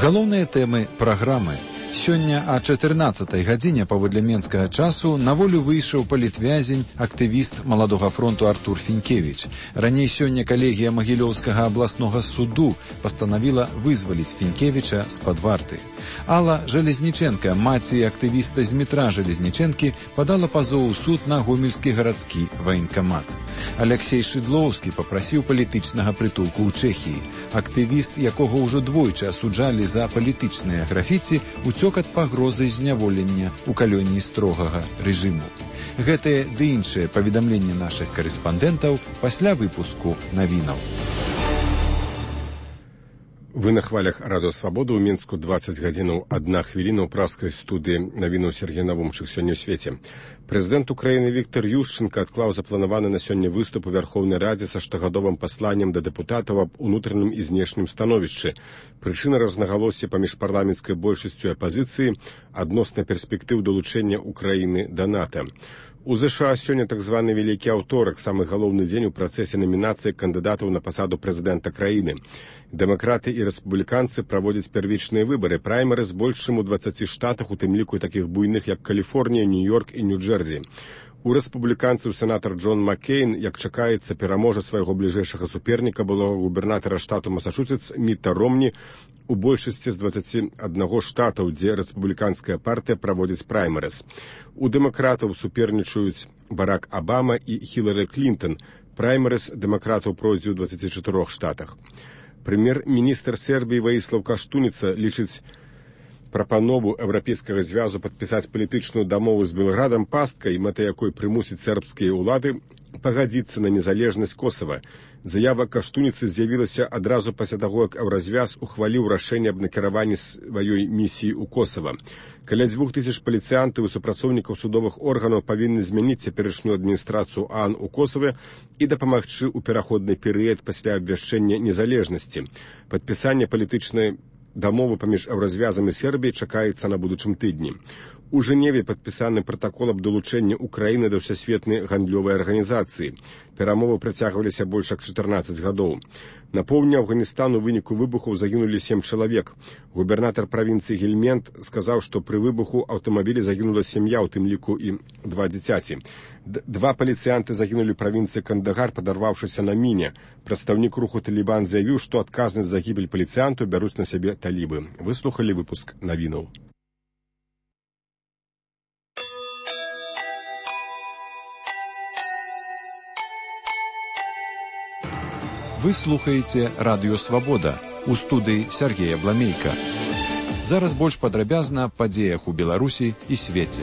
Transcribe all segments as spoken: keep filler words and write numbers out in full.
Галоўныя тэмы праграмы. Сёння о чатырнаццатай гадзіне паводле менскага часу на волю выйшаў палітвязень, актывіст Маладога фронту Артур Фінкевіч. Раней сёння калегія Магілёўскага абласнога суду пастанавіла вызваліць Фінкевіча з-пад варты. Алла Железніченка, маці актывіста з метра Железніченкі, падала пазоў у суд на гомельскі гарадскі ваенкамат. Алексей Шыдлоўскі папрасіў палітычнага прытулку ў Чэхіі. Актывіст, якога ўжо двойчы асуджалі за палітычныя графіці, уцёк ад пагрозы зняволення ў калоніі строгага рэжыму. Гэтыя ды іншыя паведамленні нашых карэспандэнтаў пасля выпуску навінаў. Вы на хвалях Радыё Свабода ў Мінску дваццаць гадзінаў адна хвіліна ў праскай студыі навінаў Сергей Навумчык сёння ў свеце. Прэзідэнт Украіны Віктор Ющенка адклаў запланаваны на сёння выступ у Вярхоўнай Радзе са штогадовым пасланнем да дэпутатаў аб унутраным і знешнім становішчы. Прычына рознагалосся паміж парламенцкай большасцю і апазіцыі адносна перспектыў далучэння Украіны да НАТО. У ЗША сёння так званы вялікі аўторак, самы галоўны дзень у працэсе намінацыі кандыдатаў на пасаду прэзідэнта краіны. Дэмакраты і рэспубліканцы праводзяць первічныя выбары, праймеры з больш чым у дваццаці штатах, у тым ліку такіх буйных, як Каліфорнія, Нью-Йорк і Нью-Джэрзі. У рэспубліканцаў сенатар Джон Маккейн, як чакаецца, пераможа свайго бліжэйшага суперніка, былога губернатара штату Масачусетс Мітта Ромні, у большасці з дваццаці аднаго штатаў, дзе рэспубліканская партыя праводзіць праймерыс. У дэмакратаў супернічаюць Барак Абама і Хілары Клінтон. Праймерыс дэмакратаў пройдзе ў дваццаці чатырох штатах. Прэм'ер-міністр Сербіі Ваіслаў Каштуніца лічыць прапанову Еўрапейскага звязу падпісаць палітычную дамову з Белградам пасткай, мэта якой прымусіць сербскія ўлады пагадзіцца на незалежнасць Косава. Заява Каштуніцы з'явілася адразу пасля таго, як Еўразвяз ухваліў рашэнне аб накіраванні сваёй місіі ў Косава. Каля дзвюх тысяч паліцыянтаў і супрацоўнікаў судовых органаў павінны змяніць цяперашнюю адміністрацыю ААН у Косаве і дапамагчы ў пераходны перыяд пасля абвяшчэння незалежнасці. Падпісанне палітычнай дамовы паміж Еўразвязам і Сербіяй чакаецца на будучым тыдні. У Жэневе падпісаны пратакол аб далучэнні Украіны да ўсесветнай гандлёвай арганізацыі. Перамовы працягваліся больш як чатырнаццаць гадоў. На поўдні Афганістану ў выніку выбухаў загінулі сем чалавек. Губернатар правінцыі Гельмент сказаў, што пры выбуху аўтамабіля загінула сям'я, у тым ліку і два дзіцяці. Два паліцыянты загінулі ў правінцыі Кандагар, падарваўшыся на міне. Прадстаўнік руху Талібан заявіў, што адказнасць за гібель паліцыянту бяруць на сябе талібы. Выслухалі выпуск навінаў. Вы слухаеце Радыё Свабода. У студыі Сергея Бламейка. Зараз больш падрабязна аб падзеях у Беларусі і свеце.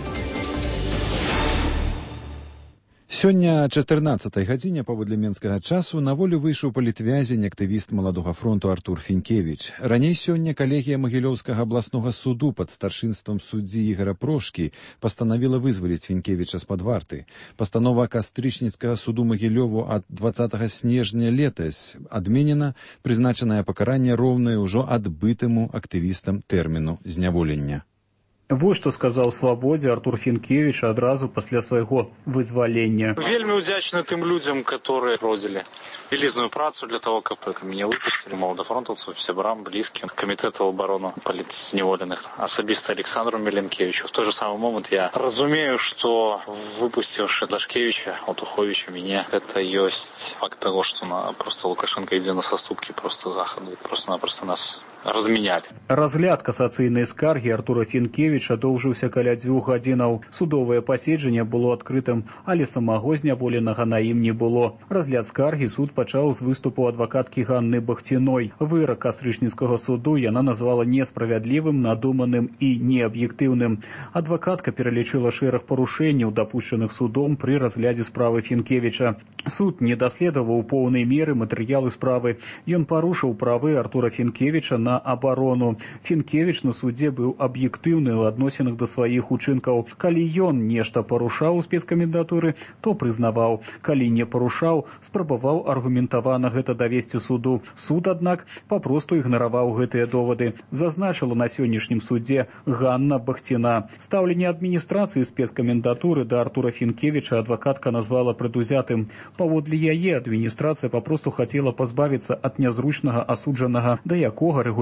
Сёння о чатырнаццатай гадзіне паводле менскага часу на волю выйшаў палітвязень, актывіст Маладога фронту Артур Фінкевіч. Раней сёння калегія Магілёўскага абласнога суду пад старшынствам суддзі Ігара Прошкі пастанавіла вызваліць Фінкевіча з-пад варты. Пастанова кастрычніцкага суду Магілёву ад дваццатага снежня летась адменена, прызначанае пакаранне роўнае ўжо адбытаму актывістам тэрміну зняволення. Вот што сказаў Свабодзе Артур Фінкевіч адразу пасля свайго вызвалення. Вельмі удзячны тым людзям, которые родзілі вялізную працу для того, каб мяне выпусцілі, маладафронтаўцаў, сябрам, блізкім, камітэту абарону палітзняволеных, асабіста Александру Меленкевичу. В той же самый момент я разумею, что выпусціўшы Дашкевича, Отуховича, мяне, это ёсць факт того, что на, просто Лукашенко ідзе на саступкі просто захаду, просто-напросто нас размянялі. Разгляд касацыйнай скаргі Артура Фінкевіча доўжыўся каля дзвюх гадзінаў. Судовае паседжанне было адкрытым, але самого зняволенага на ім не было. Разгляд скаргі суд пачаў з выступу адвакаткі Ганны Бахціной. Вырак кастрычніцкага суду яна назвала несправядлівым, надуманым і неаб'ектыўным. Адвакатка пералічыла шэраг парушэнняў, дапушчаных судом пры разглядзе справы Фінкевіча. Суд не даследаваў у поўнай меры матэрыялы справы. Ён парушыў правы Артура Фінкевіча на абарону. Фінкевіч на судзе быў аб'ектыўны ў адносінах да сваіх учынкаў. Калі ён нешта парушаў у спецкамендатуры, то прызнаваў. Калі не парушаў, спрабаваў аргументавана гэта давесці суду. Суд, аднак, папросту ігнараваў гэтыя довады. Зазначыла на сённяшнім судзе Ганна Бахціна. Стаўленне адміністрацыі спецкамендатуры да Артура Фінкевіча адвакатка назвала прадузятым. Паводле яе адміністрацыя папросту хацела пазбавіцца ад нязручнага асуджанага, да якога рэгулярна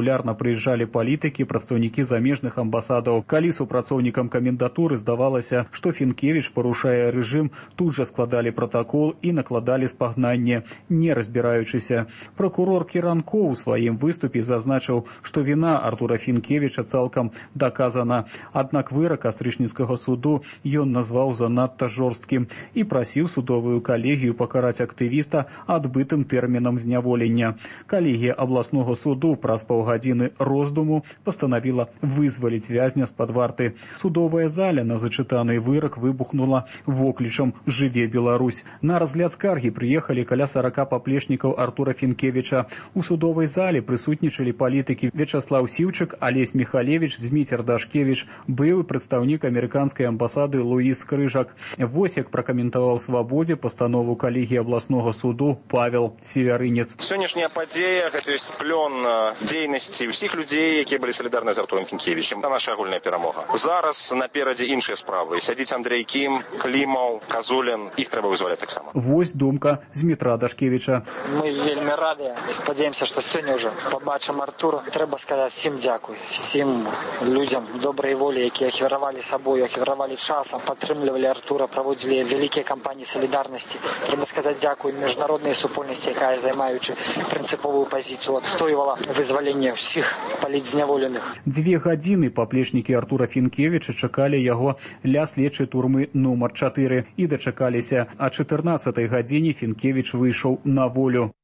рэгулярна прыязджалі палітыкі, прадстаўнікі замежных амбасадаў. Калі супрацоўнікам камендатуры здавалася, што Фінкевіч парушае рэжым, тут жа складалі пратакол і накладалі спагнанне, не разбіраючыся. Пракурор Кіранкоў у сваім выступе зазначыў, што віна Артура Фінкевіча цалкам доказана. Аднак вырак кастрычніцкага суду ён назваў занадта жорсткім і прасіў судовую калегію пакараць актывіста адбытым тэрмінам зняволення. Калегія абласнога суду праз паўгадзіны роздуму пастанавіла вызваліць вязня з-пад варты. Судовая заля на зачытаны вырак выбухнула воклічам «Жыве Беларусь». На разгляд скаргі прыехалі каля сарака паплечнікаў Артура Фінкевіча. У судовай зале прысутнічалі палітыкі Вячаслаў Сіўчык, Алесь Міхалевіч, Зміцер Дашкевіч, былы прадстаўнік амерыканскай амбасады Луіс Крыжак. Вось як пракаментаваў Свабодзе пастанову калегіі абласнога суду Павел Севярынец. Сённяшняя падзея – гэта ёсць плён дзейнасці ўсіх людзей, якія былі салідарны з Артурам Фінкевічем. Це наша агульная перамога. Зараз наперадзе іншыя справы. Сядзіць Андрей Кім, Клімаў, Казулін. Іх трэба вызваляць таксама. Вось думка Змітра Дашкевіча. Мы вельмі рады і спадзяемся, што сёння ўжо пабачым Артура. Трэба сказаць всім дзякуй. Всім людзям добрай волі, якія ахвяравалі сабою, ахвяравалі часам, падтрымлівалі Артура, праводзілі вялікія кампаніі салідарнасці. Трэба сказаць дзякуй міжнароднай супольнасці, якая, займаючы прынцыповую пазіцыю, адстойвала вызваленне ўсіх палітзняволеных. Дзве гадзіны паплечнікі Артура Фінкевіча чакалі яго ля следчай турмы нумар чатыры і дачакаліся. А чатырнаццатай гадзіне Фінкевіч выйшаў на волю.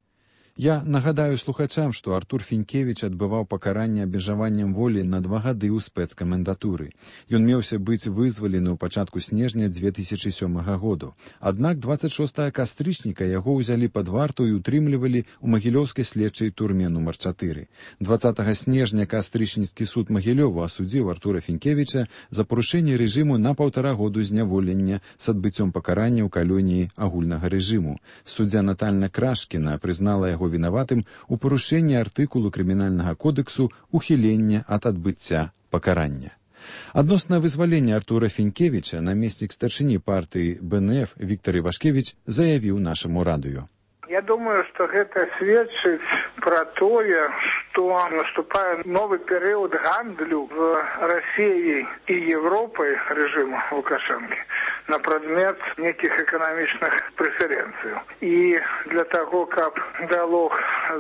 Я нагадаю слухачам, што Артур Фінкевіч адбываў пакаранне абмежаваннем волі на два гады ў спецкамендатуры. Ён меўся быць вызвалены ў пачатку снежня дзве тысячы сёмага году. Аднак дваццаць шостага кастрычніка яго ўзялі пад варту і утрымлівалі ў магілёўскай следчай турме нумар чатыры. дваццатага снежня кастрычніцкі суд Магілёва асудзіў Артура Фінкевіча за парушэнне рэжыму на паўтара году зняволення з адбыццём пакарання ў калоніі агульнага рэжыму. Суддзя Наталья Крашкіна прызнала яго вінаватым у парушэнні артыкулу крымінальнага кодэксу ухілення ад адбыцця пакарання. Адносна вызвалення Артура Фінкевіча намеснік старшыні партыі Бэ Эн Эф Віктор Івашкевіч заявіў нашаму радыё. Я думаю, что это сведчит про то, что наступает новый период гандлю в России и Европой режима Лукашенко на предмет неких экономичных преференций. И для того, как диалог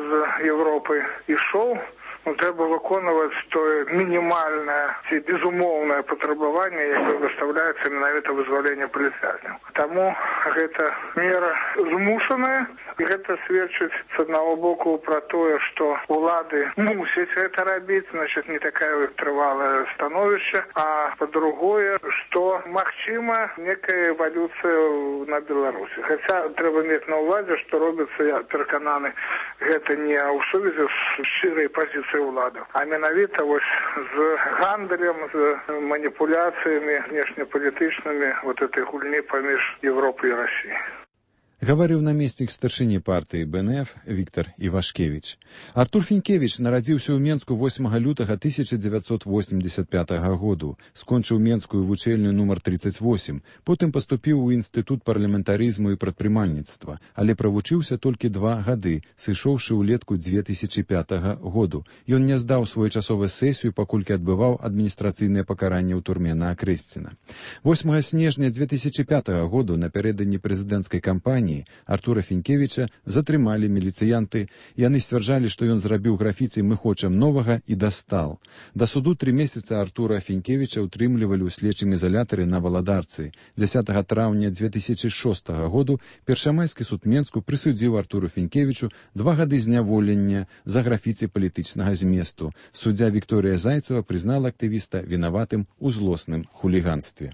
с Европой и шел, ну, треба виконувати то мінімальне, ці безумовне потребування, яке виставляється менавіта визволення політв'язнів. Тому гэта мера змушаная, і гэта сведчыць з одного боку про то, что улады мусять это робить, значит, не такая трывалое становище, а по-другое, что магчыма некая эволюция на Беларуси. Хотя треба мець на увазе, что робится, я перакананы, гэта не ў сувязі з шчырай пазіцыяй улады, а менавіта вось з гандлем, з маніпуляцыямі внешнепалітычнымі вот этой гульні паміж Европой і Россией. Гаварыў намеснік старшыні партыі Бэ Эн Эф Віктор Івашкевіч. Артур Фінкевіч нарадзіўся ў Менску восьмага лютага тысяча дзевяцьсот восемьдесят пятага году, скончыў Менскую вучэльню нумар тридцать восемь, потым паступіў у інстытут парламентарызму і прадпрымальніцтва, але правучыўся толькі два гады, сышоўшы ўлетку дзве тысячы пятага году. Ён не здаў своечасова сесію, паколькі адбываў адміністрацыйнае пакаранне ў турме на Акрэсціна. восьмага снежня дзве тысячы пятага году напярэдадні прэзідэнцкай кампаніі Артура Фінкевіча затрымалі міліцыянты. Яны сцвярджалі, што ён зрабіў графіці «Мы хочам новага» і дастал. Да суду тры месяца Артура Фінкевіча утрымлівалі ў следчым ізалятары на Валадарцы. дзясятага траўня дзве тысячы шостага году першамайскі суд Менску прысудзіў Артуру Фінкевічу два гады зняволення за графіці палітычнага зместу. Суддзя Вікторыя Зайцева прызнала актывіста вінаватым у злосным хуліганстве.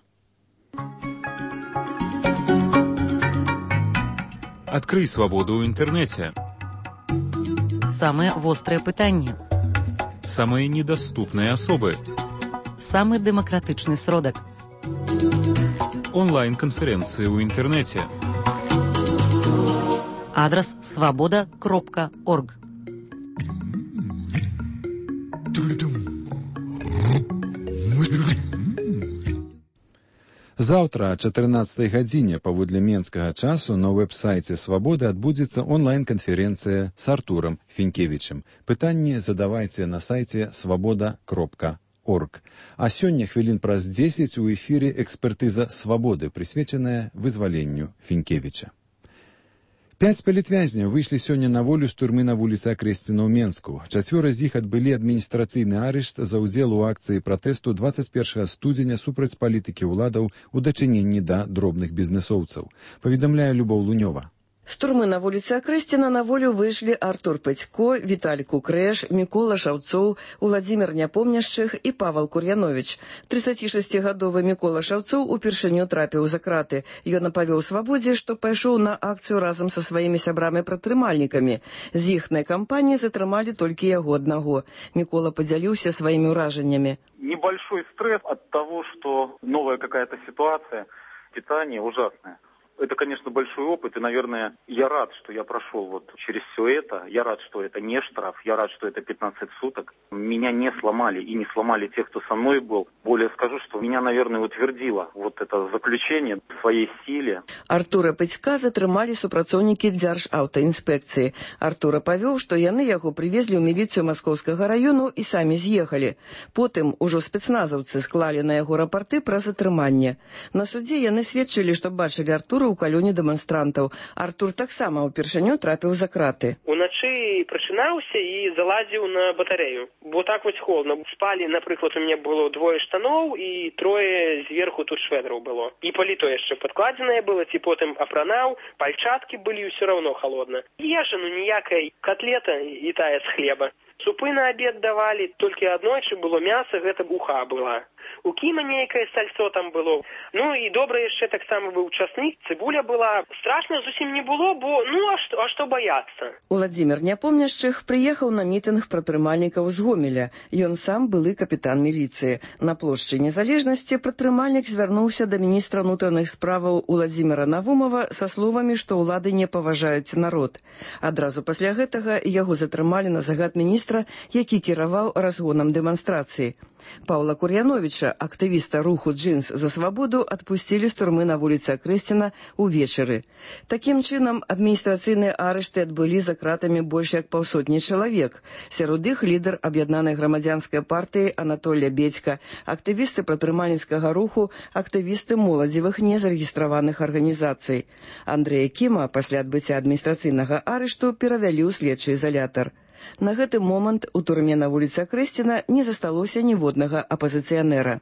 Адкрый свабоду ў інтэрнэце. Самыя вострыя пытанні. Самыя недаступныя асобы. Самы дэмакратычны сродак. Онлайн-канферэнцыі ў інтэрнэце. Адрас свабода кропка орг. Заўтра о чатырнаццатай гадзіне паводле менскага часу на вэб-сайце «Свабоды» адбудзецца онлайн-канферэнцыя з Артурам Фінкевічам. Пытанні задавайце на сайце свабода кропка орг. А сёння хвілін праз дзесяць у эфіры экспертыза «Свабоды», прысвечаная вызваленню Фінкевіча. Пяць палітвязняў выйшлі сёння на волю з турмы на вуліцы Акрэсціна ў Менску. Чацвёра з іх адбылі адміністрацыйны арышт за ўдзел у акцыі пратэсту дваццаць першага студзеня супраць палітыкі ўладаў у дачыненні да дробных бізнэсоўцаў. Паведамляе Любоў Лунёва. З турмы на вуліцы Акрэсціна на волю выйшлі Артур Пэцько, Віталь Кукрэш, Мікола Шаўцоў, Уладзімір Няпомняшчых і Павал Кур'яновіч. трыццацішасцігадовы Мікола Шаўцоў упершыню трапіў за краты. Ён апавёў «Свабодзе», што пайшоў на акцыю разам са сваімі сябрамі-прадтрымальнікамі. З іхнай кампаніі затрымалі толькі яго аднаго. Мікола падзяліўся сваімі ўражаннямі. Небольшой стресс от того, что новая какая-то ситуация, питание ужасное. Это, конечно, большой опыт, и, наверное, я рад, что я прошел вот через все это. Я рад, что это не штраф, я рад, что это пятнадцать суток. Меня не сломали, и не сломали тех, кто со мной был. Более скажу, что меня, наверное, утвердило вот это заключение в своей силе. Артура Пэцька затрымалі супрацоўнікі Дзяржаўтаінспекцыі. Артура павёў, што яны яго прывезлі ў міліцыю Маскоўскага раёну і самі з'ехалі. Потым ужо спецназаўцы склалі на яго рапарты пра затрыманне. На судзе яны сведчылі, што бачылі Артура ў калёне дэманстрантаў. Артур таксама ўпершыню трапіў за краты. Уначы прачынаўся і залазіў на батарэю. Бо так вось холодна. Спалі, напрыклад, у мяне было двое штаноў і трое зверху тут шведраў было. І паліто яшчэ падкладзенае было, ці потым апранаў, пальчаткі былі, ўсё равно холодна. Ежа, ну ніякая котлета і тая з хлеба. Супы на абед давалі, толькі аднойчы было мяса, гэта уха была. У кіма нейкае сальцо там было. Ну і добра яшчэ таксама быў часник, цыбуля была. Страшна зусім не было, бо ну а што, а што баяцца? Уладзімір Няпомняшчых прыехаў на мітынг прадтрымальнікаў з Гомеля. Ён сам былы капітан міліцыі. На плошчы Незалежнасці прадтрымальнік звярнуўся да міністра ўнутраных справаў Уладзіміра Навумова са словамі, што ўлады не паважаюць народ. Адразу пасля гэтага яго затрымалі на загад міністра, які кіраваў разгонам дэманстрацыі. Паўла Кур'яновіча, актывіста руху «Джинс за свабоду», адпусцілі з турмы на вуліцы Акрэсціна ўвечары. Такім чынам, адміністрацыйныя арышты адбылі за кратамі больш як паўсотні чалавек. Сярод іх лідар аб'яднанай грамадзянскай партыі Анатолія Бедзька, актывісты прадтрымальніцкага руху, актывісты моладзевых незарэгістраваных арганізацый. Андрэя Кіма пасля адбыцця адміністрацыйнага арышту перавялі ў следчы ізалятар. На гэты момант у турме на вуліцы Акрэсціна не засталося ніводнага апазіцыянера.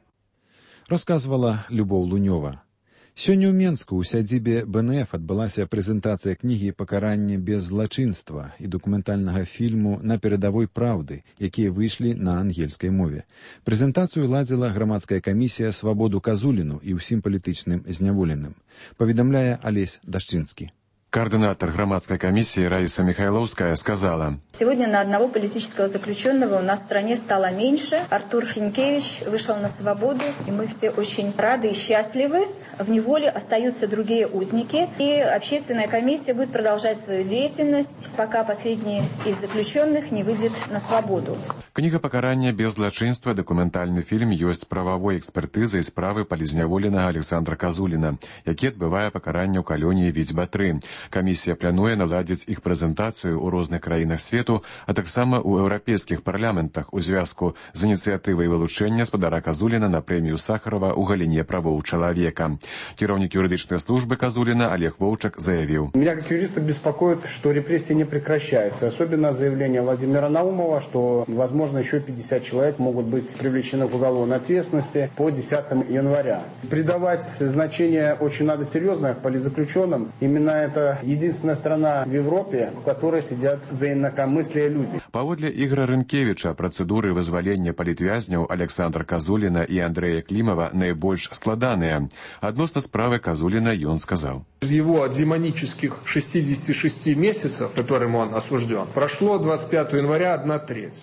Расказвала Любоў Лунёва. Сёння ў Менску ў сядзібе бэ эн эф адбылася прэзентацыя кнігі «Пакаранне без злачынства» і дакументальнага фільму «На перадавой праўды», якія выйшлі на ангельскай мове. Прэзентацыю ладзіла грамадская камісія «Свабоду Казуліну» і ўсім палітычным зняволеным. Паведамляе Алесь Дашчынскі. Координатор громадской комиссии Раиса Михайловская сказала: «Сегодня на одного политического заключенного у нас в стране стало меньше. Артур Финкевич вышел на свободу, и мы все очень рады и счастливы. В неволе остаются другие узники, и общественная комиссия будет продолжать свою деятельность, пока последний из заключенных не выйдет на свободу». Книга «Пакаранне без злачынства» документальный фильм ёсць правовой экспертызай справы палізняволенага Александра Казуліна, які адбывае пакаранне ў калоніі Відзьба тры. Камісія плануе наладзіць іх прэзентацыю ў розных краінах свету, а таксама ў еўрапейскіх парламентах у звязку з ініцыятывай вылучэння спадара Казуліна на прэмію Сахарова ў галіне правоў чалавека. Кіраўнік юридычнай службы Казуліна Олег Воўчак заявіў: «Меня как юриста беспокоит, что репрессии не прекращаются. Особенно заявление Владимира Наумова, что, возможно, еще пятьдесят человек могут быть привлечены к уголовной ответственности по десятому января. Придавать значение очень надо серьезно политзаключенным. Именно это единственная страна в Европе, в которой сидят за инакомыслие люди». Паводле Ігора Рынкевіча, працэдуры вызвалення палітвязняў Александра Казуліна і Андрэя Клімава найбольш складаныя. Адносна справы Казуліна ён сказаў: «Из его демонических шестидесяти шести месяцев, которым он осужден, прошло двадцать пятого января одна треть. Он имеет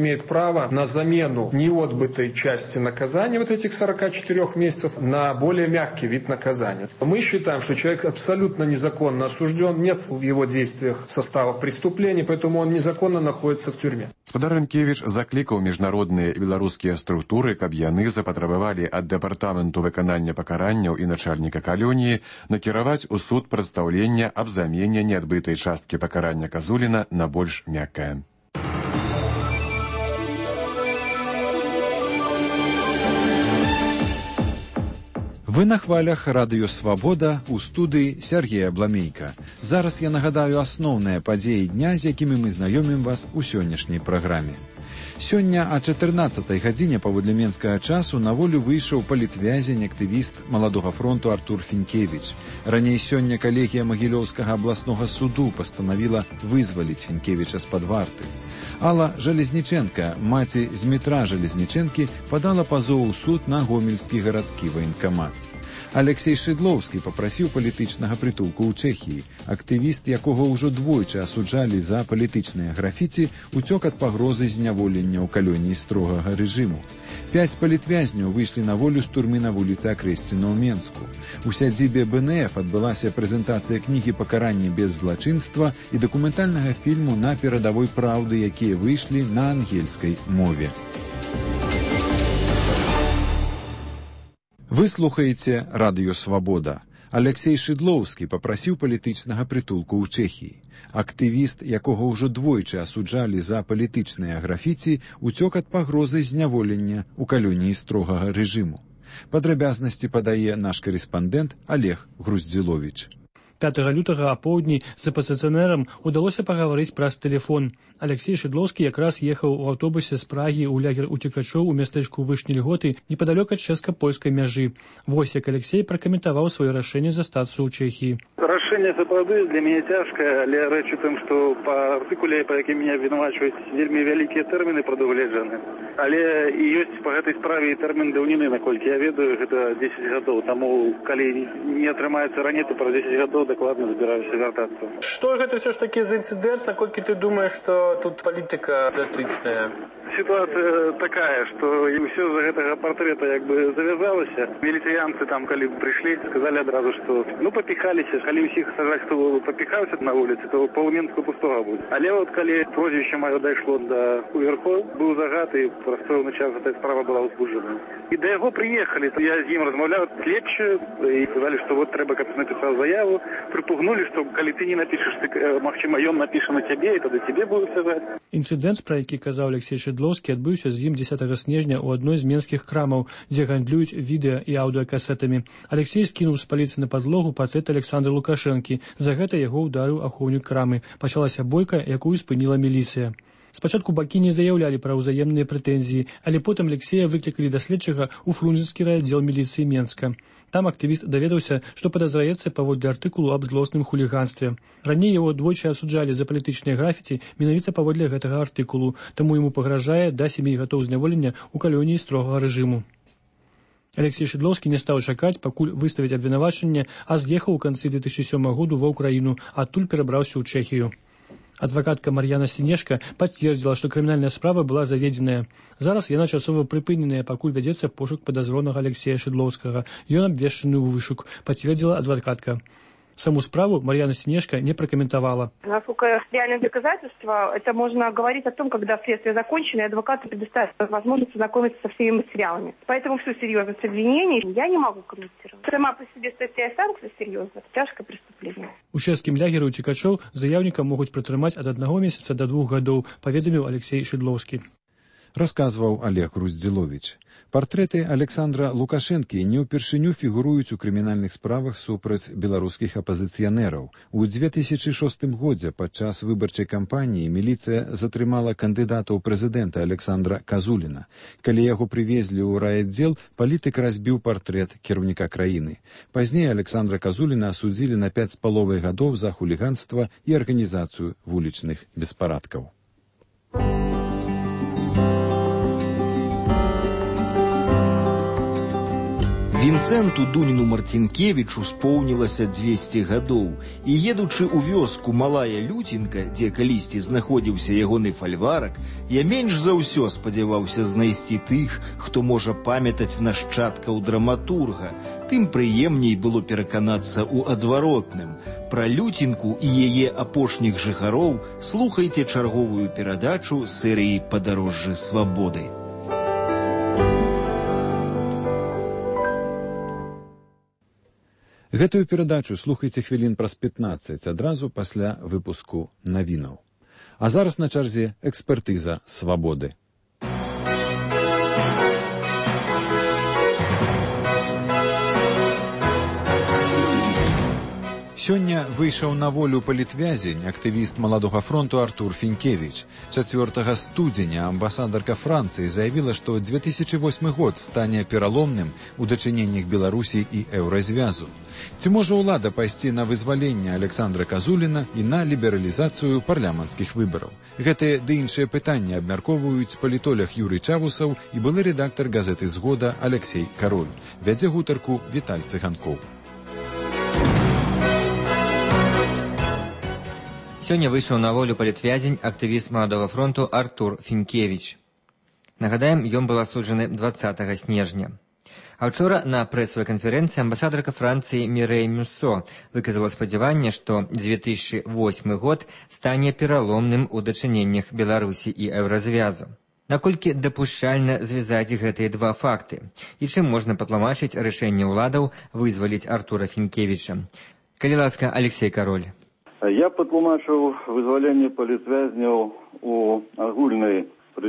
имеет право на замену неотбытой части наказания, вот этих сорока четырёх месяцев, на более мягкий вид наказания. Мы считаем, что человек абсолютно незаконно осужден, нет в его действиях составов преступлений, поэтому он незаконно находится в тюрьме. Спадар Рынкевич закликаў міжнародныя і беларускія структуры, каб яны запатрабавалі ад дэпартаменту выканання пакаранняў і начальніка калоніі накіраваць у суд прадстаўлення аб замене неадбытай часткі пакарання Казуліна на больш мяккае. Вы на хвалях радыё «Свабода» у студыі Сергея Бламейка. Зараз я нагадаю асноўныя падзеі дня, з якімі мы знаёмім вас у сённяшняй праграме. Сёння о чатырнаццатай гадзіне паводле менскага часу на волю выйшаў палітвязень, актывіст Маладога фронту Артур Фінкевіч. Раней сёння калегія Магілёўскага абласнога суду пастанавіла вызваліць Фінкевіча з-пад варты. Алла Жалезніченка, маці Змітра Жалезніченкі, падала пазоў у суд на гомельскі гарадскі ваенкамат. Алексей Шыдлоўскі папрасіў палітычнага прытулку ў Чэхіі. Актывіст, якога ўжо двойчы асуджалі за палітычныя графіці, уцёк ад пагрозы зняволення ў калоніі строгага рэжыму. Пяць палітвязняў выйшлі на волю з турмы на вуліцы Акрэсціна ў Менску. У сядзібе бэ эн эф адбылася прэзентацыя кнігі «Пакаранне без злачынства» і дакументальнага фільму «На перадавой праўды», якія выйшлі на ангельскай мове. Вы слухаеце радыё «Свабода». Алексей Шыдлоўскі папрасіў палітычнага прытулку ў Чэхіі. Актывіст, якога ўжо двойчы асуджалі за палітычныя графіці, уцёк ад пагрозы зняволення ў калоніі строгага рэжыму. Падрабязнасці падае наш карэспандэнт Олег Груздзіловіч. пятага лютага апоўдні з апазіцыянерам удалося пагаварыць праз тэлефон. Алексей Шыдлоўскі якраз ехаў у аўтобусе з Прагі ў лагер уцекачоў у мястэчку Вышні Льготы непадалёк ад чэшска-польскай мяжы. Вось як Алексей пракаментаваў сваё рашэнне застацца ў Чэхіі. Рашэнне сапраўды для мяне цяжкае, але рэч у тым, што па артыкуле, па якім мяне абвінавачваюць, вельмі вялікія тэрміны прадугледжаны. Але і ёсць па гэтай справе і тэрмін даўніны, наколькі я ведаю, гэта дзесяць гадоў. Таму, калі не атрымаецца раней, то праз дзесяць гадоў дакладна збіраюся вяртацца. Што гэта ўсё ж такі за інцыдэнт, наколькі ты думаеш, што тут палітыка датычная? Сітуацыя такая, што і ўсё з гэтага партрета як бы завязалася. Міліцыянцы там, калі прыйшлі, сказалі адразу, што ну папіхаліся, калі ўсіх сажаць, хто папіхаўся на вуліцы, то паўменску пустога будзе. Але от калі прозвішча маё дайшло да уверхоў, быў загад і праз пэўны час гэтая справа была ўзбуджана. І да яго прыехалі, то я з ім размаўляў следчы і сказалі, што вот трэба, каб напісаў заяву. Прыпугнулі, што калі ты не напішаш, ты, магчыма, ён напіша на цябе, і тады цябе будуць сажаць. Інцыдэнт, пра які казаў Алексей Шыдлоўскі, адбыўся з ім дзесятага снежня ў адной з менскіх крамаў, дзе гандлююць відэа і аўдыакасетамі. Алексей скінуў з паліцы на падлогу партрэт Александра Лукашэнкі. За гэта яго ўдарыў ахоўнік крамы. Пачалася бойка, якую спыніла міліцыя. Спачатку бакі не заяўлялі пра ўзаемныя прэтэнзіі, але потым Алексея выклікалі да следчага ў фрунзенскі райаддзел міліцыі Менска. Там актывіст даведаўся, што падазраецца паводле артыкулу аб злосным хуліганстве. Раней яго двойчы асуджалі за палітычныя графіці менавіта паводле гэтага артыкулу, таму яму пагражае да сямі гадоў зняволення ў калоніі строгага рэжыму. Алексей Шыдлоўскі не стаў чакаць, пакуль выставіць абвінавачанне, а з'ехаў у канцы две тысячи сёмага году ва ўкраіну, адтуль перабраўся ў Чэхію. Адвакатка Мар'яна Сінешка пацвердзіла, што крымінальная справа была заведзеная. Зараз яна часова прыпыненая, пакуль вядзецца пошук падазронага Алексея Шыдлоўскага. Ён абвешчаны ў вышук, пацвердзіла адвакатка. Саму справу Марьяна Синешко не прокомментовала. Насколько реальные доказательства, это можно говорить о том, когда следствие закончено, и адвокаты предоставят возможность ознакомиться со всеми материалами. Поэтому всю серьезность обвинений я не могу комментировать. Сама по себе статья санкций серьезная, тяжкое преступление. У чэшскім лягеры уцекачоў заяўніка могуць пратрымаць ад аднаго месяца да двух гадоў, паведаміў Алексей Шыдлоўскі. Расказваў Олег Груздзіловіч. Партрэты Александра Лукашэнкі не ўпершыню фігуруюць у крымінальных справах супраць беларускіх апазіцыянераў. У две тысячи шостым годзе падчас выбарчай кампаніі міліцыя затрымала кандыдата ў прэзідэнта Александра Казуліна. Калі яго прывезлі ў райаддзел, палітык разбіў партрэт кіраўніка краіны. Пазней Александра Казуліна асудзілі на пяць з паловай гадоў за хуліганства і арганізацыю вулічных беспарадкаў. Вінцэнту Дуніну Марцінкевічу споўнілася дзвесце гадоў, і едучы ў вёску Малая Люценка, дзе калісьці знаходзіўся ягоны фальварак, я менш за ўсё спадзяваўся знайсці тых, хто можа памятаць нашчадкаў драматурга. Тым прыемней было пераканацца ў адваротным. Пра Люценку і яе апошніх жыхароў слухайце чарговую перадачу серыі «Падарожжы свабоды». Гэтую перадачу слухайце хвілін праз пятнаццаць адразу пасля выпуску навінаў. А зараз на чарзе экспертыза свабоды. Сёння выйшаў на волю палітвязень актывіст Маладога фронту Артур Фінкевіч. чацвёртага студзеня амбасадарка Францыі заявіла, што две тысячы восьмы год стане пераломным у дачыненнях Беларусі і Еўразвязу. Ці можа ўлада пайсці на вызваленне Александра Казуліна і на лібералізацыю парламенцкіх выбараў? Гэтыя ды іншыя пытанні абмяркоўваюць палітолог Юрый Чавусаў і былы рэдактар газеты «Згода» Алексей Кароль. Вядзе гутарку Віталь Цыганкоў. Сёння выйшаў на волю палітвязень актывіст Маладога фронту Артур Фінкевіч. Нагадаем, ён быў асуджаны дваццатага снежня. А вчора на прэсавай канферэнцыі амбасадарка Францыі Мірэй Мюссо выказала спадзяванне, што две тысячы восьмы год стане пераломным у дачыненнях Беларусі і Еўразвязу. Наколькі дапушчальна звязаць гэтыя два факты? І чым можна патлумачыць рашэнне ўладаў вызваліць Артура Фінкевіча? Калі ласка, Алексей Кароль. Я патлумачыў вызваленне палітвязняў у агульнай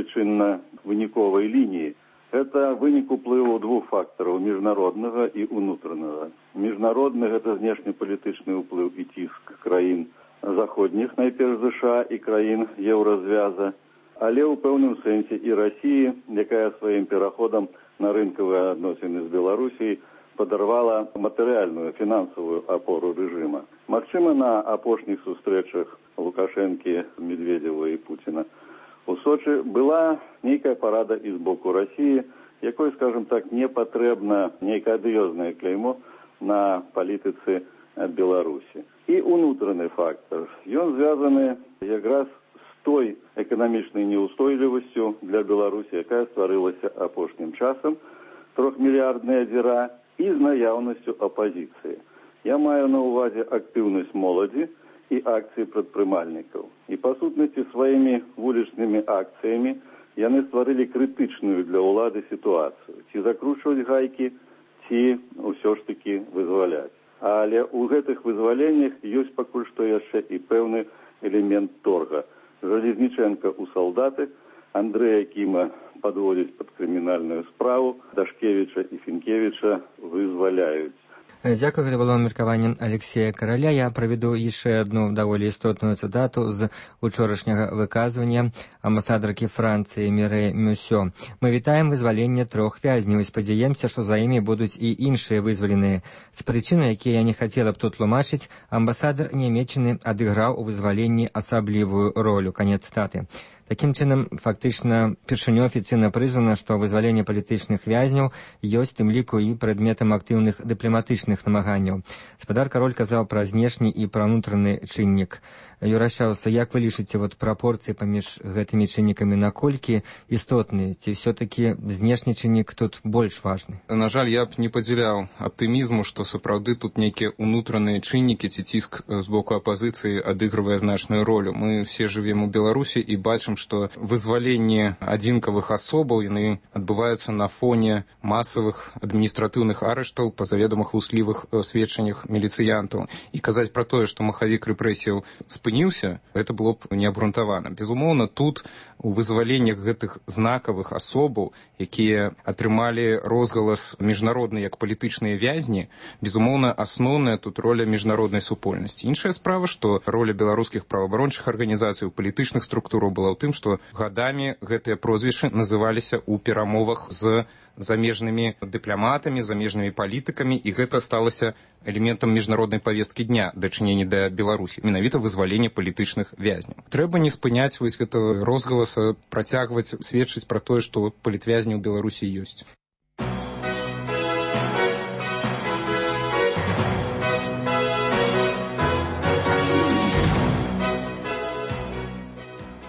прычынна-выніковай лініі. Это вынік уплыву двух фактараў – міжнароднага і ўнутранага. Міжнародны – гэта знешнепалітычны ўплыў і ціск краін заходніх, найперш ЗША і краін Еўразвяза, але ў пэўным сэнсе і Расіі, якая сваім пераходам на рынкавыя адносіны з Беларусіяй падарвала матэрыяльную фінансавую апору рэжыма. Магчыма, на апошніх сустрэчах Лукашэнкі, Медведзева і Пуціна у Сочы была нейкая парада і з боку Расіі, якой, скажем так, не патрэбна нейкае адыёзнае кляймо на палітыцы Беларусі. І унутраны фактор. Ён звязаны якраз з той эканамічнай неўстойлівасцю для Беларусі, якая стварылася апошнім часам, трохмільярдная дзіра, і з наяўнасцю апазіцыі. Я маю на ўвазе актыўнасць моладзі і акцыі прадпрымальнікаў. І, па сутнасці, сваімі вулічнымі акцыямі яны стварылі крытычную для ўлады сітуацыю. Ці закручваць гайкі, ці ўсё ж такі вызваляць. Але ў гэтых вызваленнях ёсць пакуль што яшчэ і пэўны элемент торга. Жалезніченка ў салдаты, Андрэя Кіма подводить под криминальную справу, Дашкевича и Фінкевіча вызваляюць. Дзякую, гэта было меркаванне Алексея Караля. Я праведу яшчэ одну даволі істотную цытату з учорашняга выказвання амбасадаркі Францыі Мірэй Мюссо. Мы вітаем вызваленне трох вязняў і спадзяемся, што за імі будуць і іншыя вызваленыя. З прычыны, якія я не хацела б тут тлумачыць, амбасадар Нямеччыны адыграў у вызваленні асаблівую ролю. Канец цытаты. Такім чынам, фактычна, першыню афіцыйна прызнана, што вызваленне палітычных вязняў ёсць тым ліку і прадметам актыўных дыпламатычных намаганняў. Спадар Кароль казаў пра знешні і пра ўнутраны чыннік. Юрай Чавусаў, як вы лічыце вот прапорцыі паміж гэтымі чыннікамі, наколькі істотныя? Ці ўсё-такі знешні чыннік тут больш важны? На жаль, я б не падзяляў аптымізму, што сапраўды тут нейкія ўнутраныя чыннікі ці ціск з боку апазіцыі адыгрывае значную ролю. Мы все жывем у Беларусі і бачым, што вызваленне адзінкавых асобаў яны адбываюцца на фоне масавых адміністратыўных арыштаў па заведама хлуслівых сведчаннях міліцыянтаў. І казаць пра тое, што махавік рэпрэсіяў спыніўся, гэта было б неабрунтавана. Безумоўна, тут у вызваленнях гэтых знакавых асобаў, якія атрымалі розгалас міжнародны як палітычныя вязні, безумоўна, асноўная тут роля міжнароднай супольнасці. Іншая справа, што роля беларускіх праваабарончых арганізацый, палітычных структураў была ў тым, што гадамі гэтыя прозвішчы называліся ў перамовах з замежнымі дыпламатамі, замежнымі палітыкамі, і гэта сталася элементам міжнароднай павесткі дня дачынення да Беларусі, менавіта вызваленне палітычных вязняў. Трэба не спыняць вось гэта розгаласа, працягваць сведчыць пра тое, што палітвязні ў Беларусі ёсць.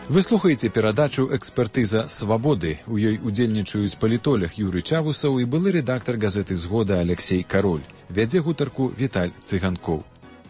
Вы слухаеце перадачу «Экспертыза свабоды». У ёй удзельнічаюць палітолог Юрый Чавусаў і былы рэдактар газеты «Згода» Алексей Кароль. Вядзе гутарку Віталь Цыганкоў.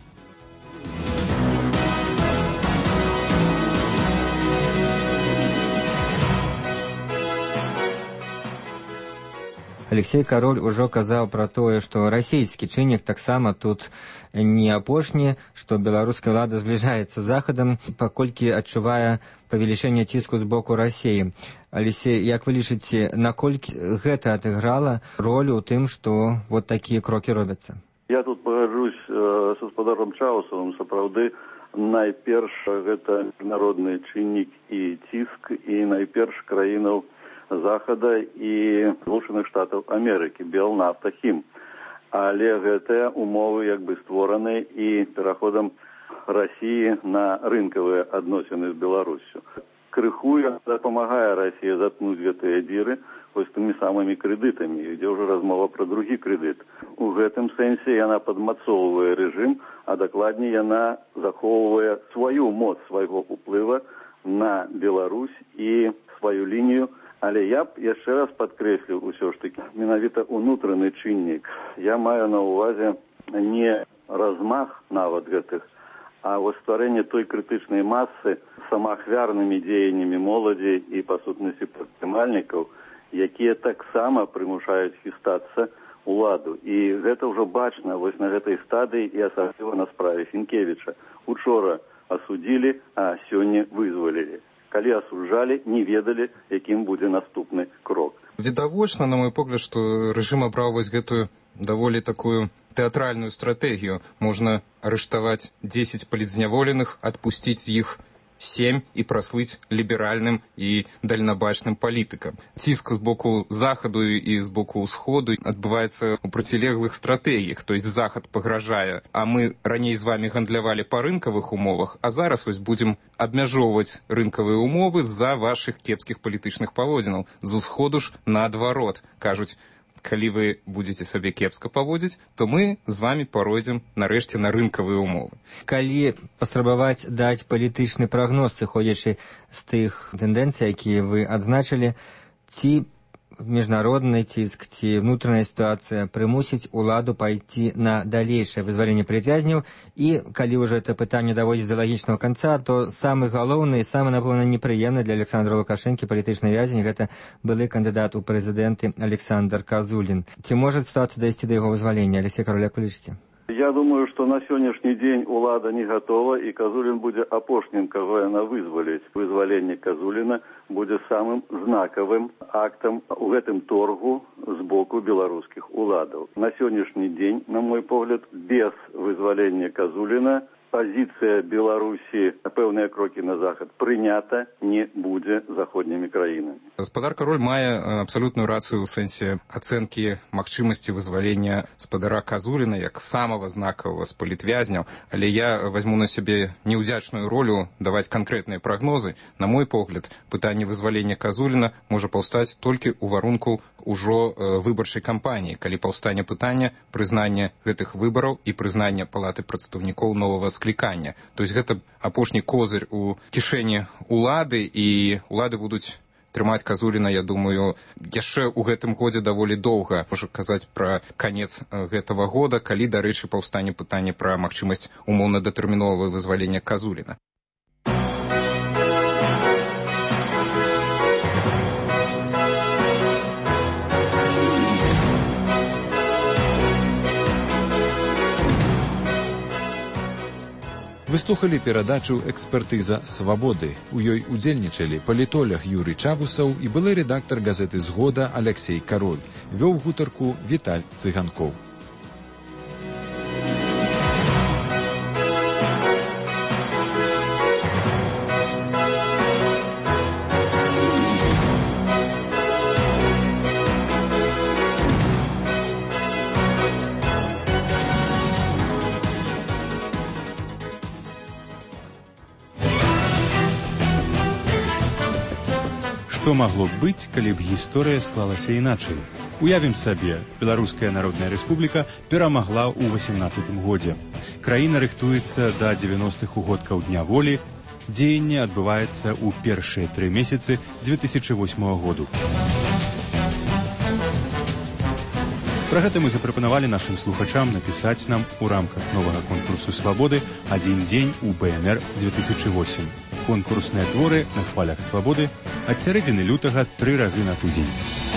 Алексей Кароль ужо казаў пра тое, што расійскі чыннік таксама тут не апошні, што беларуская ўлада збліжаецца з захадам, паколькі адчувае павелічэнне ціску з боку Расіі. Алексей, як вы лічыце, наколькі гэта адыграла ролю ў тым, што вот такія крокі робяцца? Я тут пагаджусь э, са спадаром Чаусавым, сапраўды, найперш гэта міжнародны чыннік і ціск, і найперш краінаў Захада і Злучаных Штатаў Амерыкі, Белнафта, Хім. Але гэтыя умовы як бы створаны і пераходам Расіі на рынкавыя адносіны з Беларуссю. Крыху дапамагае Расія заткнуць гэтыя дзіры вось тымі самымі крэдытамі, ідзе ўжо размова пра другі крэдыт. У гэтым сэнсе яна падмацоўвае рэжым, а дакладней яна захоўвае сваю моц свайго ўплыва на Беларусь і сваю лінію. Але я б яшчэ раз падкрэсліў усё ж такі менавіта ўнутраны чыннік. Я маю на ўвазе не размах нават гэтых, а вось стварэнне той крытычнай масы самаахвярнымі дзеяннямі моладзі і, па сутнасці, прадпрымальнікаў, якія таксама прымушаюць хістацца ўладу. І гэта ўжо бачна вось на гэтай стадыі і асабліва на справе Фінкевіча. Учора асудзілі, а сёння вызвалілі. Калі асуджалі, не ведалі, якім будзе наступны крок. Відавочна, на мой погляд, што рэжым абраў вось гэтую даволі такую тэатральную стратэгію. Можна арыштаваць дзесяць палітзняволеных, адпусціць іх сем і праслыць ліберальным і дальнабачным палітыкам. Ціск з боку захаду і з боку ўсходу адбываецца ў процілеглых стратэгіях, то есть захад пагражае, а мы раней з вами гандлявалі па рынкавых умовах, а зараз вось будзем абмяжоўваць рынкавыя умовы з-за вашых кепскіх палітычных паводзінаў. З усходу ж наадварот, кажуць, калі вы будзеце сабе кепска паводзіць, то мы з вами паройдзем нарэшце на рынкавыя умовы. Калі паспрабаваць даць палітычны прагноз, сыходзячы з тых тэндэнцый, якія вы адзначылі, ці міжнародны ціск, ці внутраная сітуацыя прымусіць уладу пайти на далейшае вызваленне палітвязняў, і калі ўжо это пытанне даводзіць да лагічнага канца, то самы галоўны і самы, напэўна, непрыемны для Александра Лукашэнкі палітычны вязень — гэта былы кандыдат у прэзідэнты Александр Казулін. Ці можа сітуацыя дайсці да яго вызвалення? Алексей Кароль, як вы лічыце? Я думаю, што на сённяшні дзень улада не гатова, і Казулін будзе апошнім, каго яна вызваліць. Вызваленне Казуліна будзе самым знакавым актам у гэтым торгу з боку беларускіх уладаў. На сённяшні дзень, на мой погляд, без вызвалення Казуліна пазіцыя Беларусі на пэўныя крокі на захад прынята не будзе заходнімі краінамі. Гаспадар Кароль мае абсалютную рацыю ў сэнсе ацэнкі магчымасці вызвалення гаспадара Казуліна як самага знакавага з палітвязняў, але я возьму на сябе неўдзячную ролю даваць канкрэтныя прагнозы. На мой погляд, пытанне вызвалення Казуліна можа паўстаць толькі ў варунку ўжо выбарчай кампаніі, калі паўстане пытанне прызнання гэтых выбараў і прызнання палаты прадстаўнікоў новага склікання. То есть гэта апошні козырь у кішэні улады, і улады будуць трымаць Казуліна, я думаю, яшчэ ў гэтым годзе даволі доўга. Можа казаць пра канец гэтага года, калі, дарэчы, паўстане пытанне пра магчымасць умоўна-датэрміновага вызвалення Казуліна. Вы слухали перадачу «Экспертыза свабоды». У ёй удзельнічалі палітолог Юрый Чавусаў і былы рэдактар газеты «Згода» Алексей Кароль. Вёў гутарку Віталь Цыганкоў. Што магло б быць, калі б гісторыя склалася іначай? Уявім сабе, Беларуская Народная Рэспубліка перамагла ў васямнаццатым годзе. Краіна рыхтуецца да дзевяностых угодкаў Дня волі, Дзеянне адбываецца ў першыя тры месяцы две тысячы восьмага году. Пра гэта мы запрапанавалі нашым слухачам напісаць нам у рамках новага конкурсу «Свабоды» «Адзін дзень у БНР две тысячи восемь». Конкурсныя творы на хвалях «Свабоды» ад сярэдзіны лютага тры разы на тыдзень.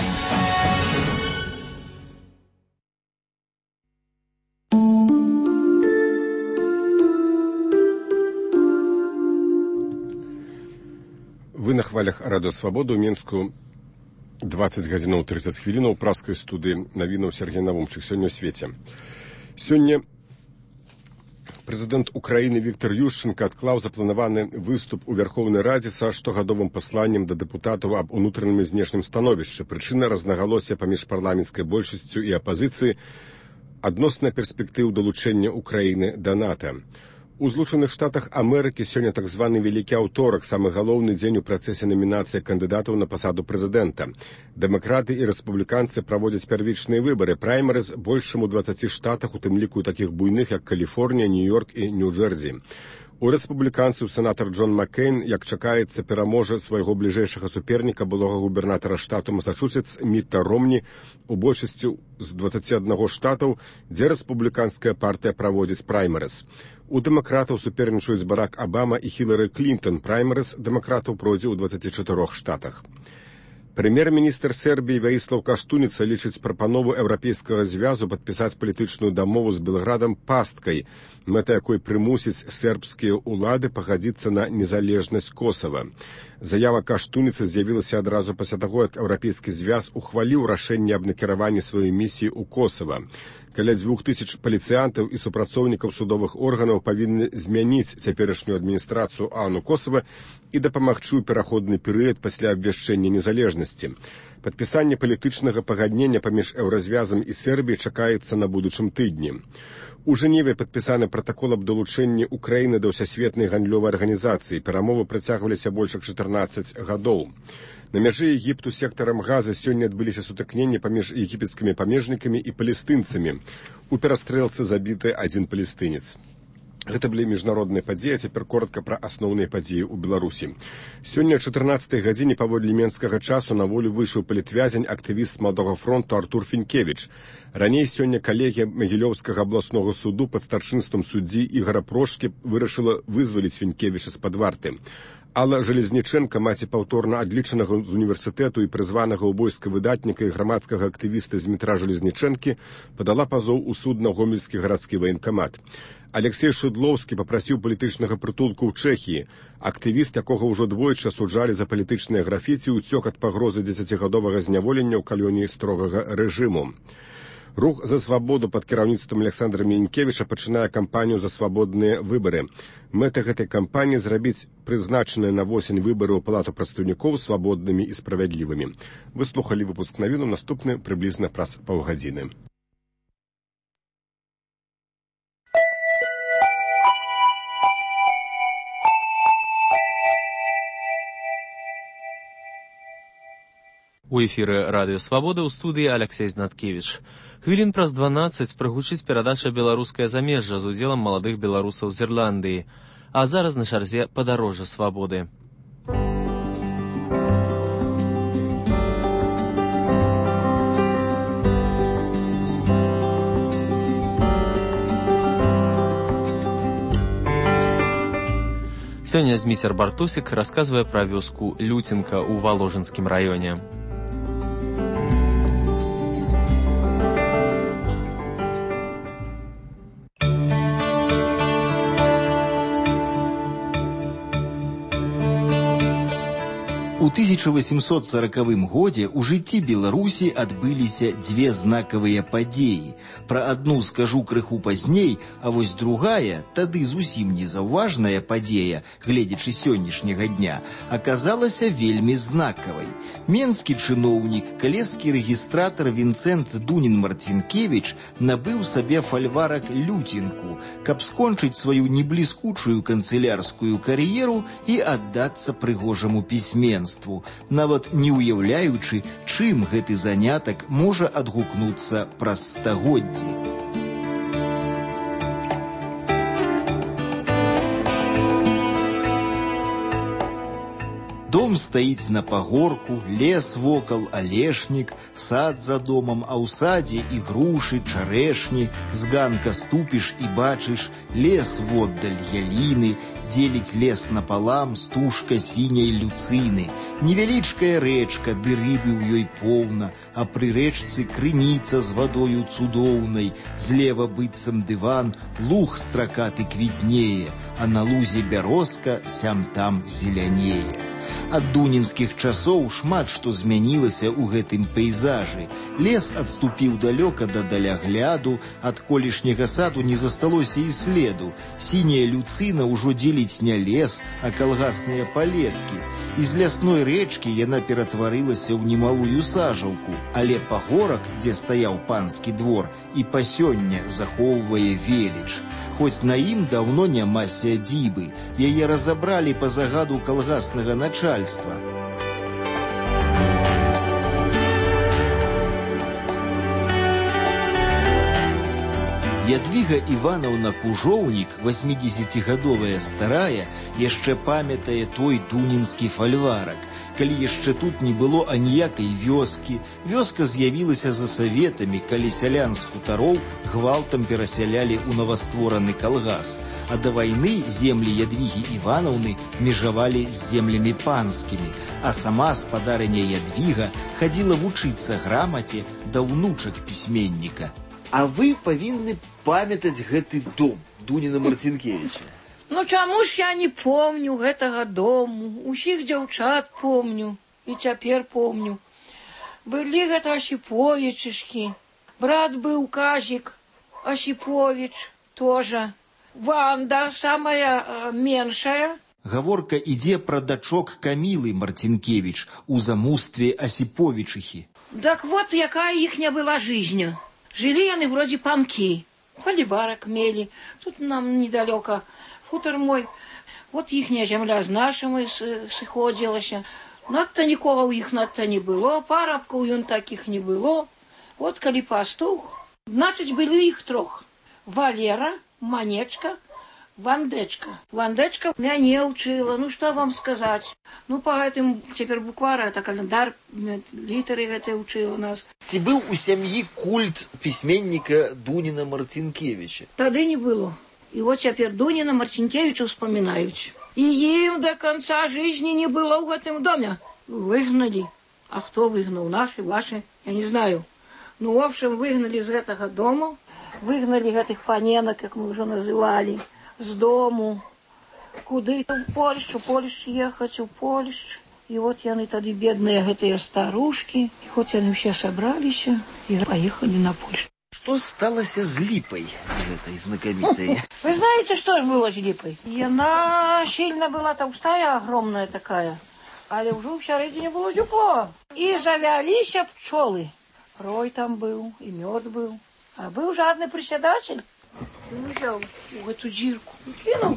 Вы на хвалях радыё «Свабоду» ў Мінску. дваццаць гадзінаў трыццаць хвілінаў праскай студыі навінаў Сергей Навумчык сёння ў свеце. Сёння прэзідэнт Украіны Віктор Ющенка адклаў запланаваны выступ у Вярхоўнай Радзе са штогадовым пасланнем да дэпутатаў аб унутраным і знешнім становішчы. Прычына разнагалосся паміж парламенцкай большасцю і апазіцыі адносна перспектыў далучэння Украіны да НАТО. У Злучаных Штатах Амерыкі сёння так званы вялікі аўторак, самы галоўны дзень у працэсе намінацыі кандыдатаў на пасаду прэзідэнта. Дэмакраты і рэспубліканцы праводзяць первічныя выбары, праймерыз большым у дваццаці штатах, у тым ліку такіх буйных, як Каліфорнія, Нью-Йорк і Нью-Джэрзі. У рэспубліканцаў сенатар Джон Маккейн, як чакаецца, пераможа свайго бліжэйшага суперніка, былога губернатара штату Масачусетс Мітта Ромні у большасці з дваццаці аднаго штатаў, дзе рэспубліканская партыя праводзіць праймерыз. У дэмакратаў супернічаюць Барак Абама і Хілары Клінтон. Праймерыз дэмакратаў пройдзе ў дваццаці чатырох штатах. Прэм'ер-міністр Сербіі Ваіслаў Каштуніца лічыць прапанову Еўрапейскага звязу падпісаць палітычную дамову з Белградам пасткай, мэта якой прымусіць сербскія ўлады пагадзіцца на незалежнасць Косава. Заява Каштуніцы з'явілася адразу пасля таго, як Еўрапейскі звяз ухваліў рашэнне аб накіраванні сваёй місіі ў Косава. Каля дзвюх тысяч паліцыянтаў і супрацоўнікаў судовых органаў павінны змяніць цяперашнюю адміністрацыю АОНу Косава і дапамагчы ў пераходны перыяд пасля абвяшчэння незалежнасці. Падпісанне палітычнага пагаднення паміж Еўразвязам і Сербіяй чакаецца на будучым тыдні. У Жэневе падпісаны пратакол аб далучэнні Украіны да ўсясветнай гандлёвай арганізацыі. Перамовы працягваліся больш як чатырнаццаць гадоў. На мяжы Егіпту сектарам Газа сёння адбыліся сутыкненні паміж егіпецкімі памежнікамі і палестынцамі. У перастрэлцы забіты адзін палестынец. Гэта былі міжнародныя падзеі, а цяпер коротка пра асноўныя падзеі ў Беларусі. Сёння о чатырнаццатай гадзіне паводле менскага часу на волю выйшаў палітвязень, актывіст Маладога фронту Артур Фінкевіч. Раней сёння калегія Магілёўскага абласнога суду пад старшынствам суддзі Ігара Прошкі вырашыла вызваліць Фінкевіча з-пад варты. Алла Жалезніченка, маці паўторна адлічанага з універсітэту і прызванага ў войска выдатніка і грамадскага актывіста Змітра Жалезнічэнкі, падала пазоў у суд на гомельскі гарадскі ваенкамат. Алексей Шыдлоўскі папрасіў палітычнага прытулку ў Чэхіі. Актывіст, якога ўжо двойчы асуджалі за палітычныя графіці, уцёк ад пагрозы дзесяцігадовага зняволення ў калоніі строгага рэжыму. Рух за свабоду пад кіраўніцтвам Александра Мінкевіча пачынае кампанію за свабодныя выбары. Мэта гэтай кампаніі зрабіць прызначаныя на восень выбары ў палату прадстаўнікоў свабоднымі і справядлівымі. Вы слухалі выпуск навіну, наступны прыблізна праз паўгадзіны. У эфіры радыё «Свабода» ў студыі Алексей Знаткевіч. Хвілін праз дванаццаць прагучыць перадача «Беларускае замежжа» з удзелам маладых беларусаў з Ірландыі. А зараз на чарзе «Падарожжа свабоды». Сёння Зміцер Бартусік расказвае пра вёску Люценка ў Валожынскім раёне. У тысяча восемьсот сорокавым годзе ў жыцці Беларусі адбыліся дзве знакавыя падзеі. Пра адну скажу крыху пазней, а вось другая, тады зусім незаўважная падзея, гледзячы сённяшняга дня, аказалася вельмі знакавай. Менскі чыноўнік, калежскі рэгістратар Вінцэнт Дунін-Марцінкевіч набыў сабе фальварак люцінку, каб скончыць сваю небліскучую канцылярскую кар'еру і аддацца прыгожаму пісьменству, нават не ўяўляючы, чым гэты занятак можа адгукнуцца праз стагоддзі. Дом стаіць на пагорку, лес вокал, алешнік, сад за домам, а ў садзе і грушы, чарэшні, з ганка ступіш і бачыш лес воддаль яліны, дзеліць лес напалам стужка сіняй люцыны. Невялічкая рэчка, ды рыбы ў ёй поўна, а пры рэчцы крыніца з вадою цудоўнай. Злева быццам дыван, луг стракаты квітнее, а на лузе бярозка сям-там зелянее. Ад дунінскіх часоў шмат што змянілася ў гэтым пейзажы. Лес адступіў далёка да далягляду, ад колішняга саду не засталося і следу. Сіняя люцына ўжо дзеліць не лес, а калгасныя палеткі. З лясной рэчкі яна ператварылася ў немалую сажалку, але пагорак, дзе стаяў панскі двор, і па сёння захоўвае веліч. Хоць на ім даўно няма сядзібы, яе разабралі па загаду калгаснага начальства. Ядвіга Іванаўна Кужоўнік, васьмідзесяцігадовая старая, яшчэ памятае той дунінскі фальварак. Калі яшчэ тут не было аніякай вёскі, вёска з'явілася за саветамі, калі сялян з хутароў гвалтам перасялялі ў новаствораны калгас. А да вайны землі Ядвігі Іванаўны межавалі з землямі панскімі, а сама спадарыня Ядвіга хадзіла вучыцца грамаце да ўнучак пісьменніка. А вы павінны памятаць гэты дом Дуніна Марцінкевіча. Ну чаму ж я не помню гэтага дому? Усіх дзяўчат помню і цяпер помню. Былі гэта Асіповічышкі. Брат быў Казік Асіповіч тоже. Ванда самая э, меншая. Гаворка ідзе пра дачок Камілы Марцінкевіч у замустве Асіповічыхі. Так вот якая іхня была жизнь. Жили яны вроде панкі. Фальварак мелі. Тут нам недалёка хутар мой. Вот іхняя зямля з нашымі сыходзілася. Надта нікога ў іх надта не было, парабкаў ён такіх не было. Вот калі пастух, значыць былі іх трох. Валера, Манечка, Вандечка. Вандечка мяне ўчыла, ну што вам сказаць. Ну па гэтым цяпер буквара, это календар, літары гэтыя ўчыла нас. Ці быў у сям'і культ пісьменніка Дуніна Марцінкевіча? Тады не было. И вот теперь Дунина Марцинкевича вспоминают. И им до конца жизни не было в этом доме. Выгнали. А кто выгнал? Наши, ваши? Я не знаю. Ну, в общем, выгнали из этого дома. Выгнали этих фаненок, как мы уже называли, с дому. Куда-то в Польшу, в Польшу ехать, в Польшу. И вот яны тогда бедные эти старушки. И вот они все собрались и поехали на Польшу. Что сталося з Липой, с этой знакомитой? Вы знаете, что же было с Липой? Она сильно была толстая, огромная такая, але уже всередине было тепло. И завялись пчелы. Рой там был, и мед был. А был жадный председатель. И взял в эту дырку, кинул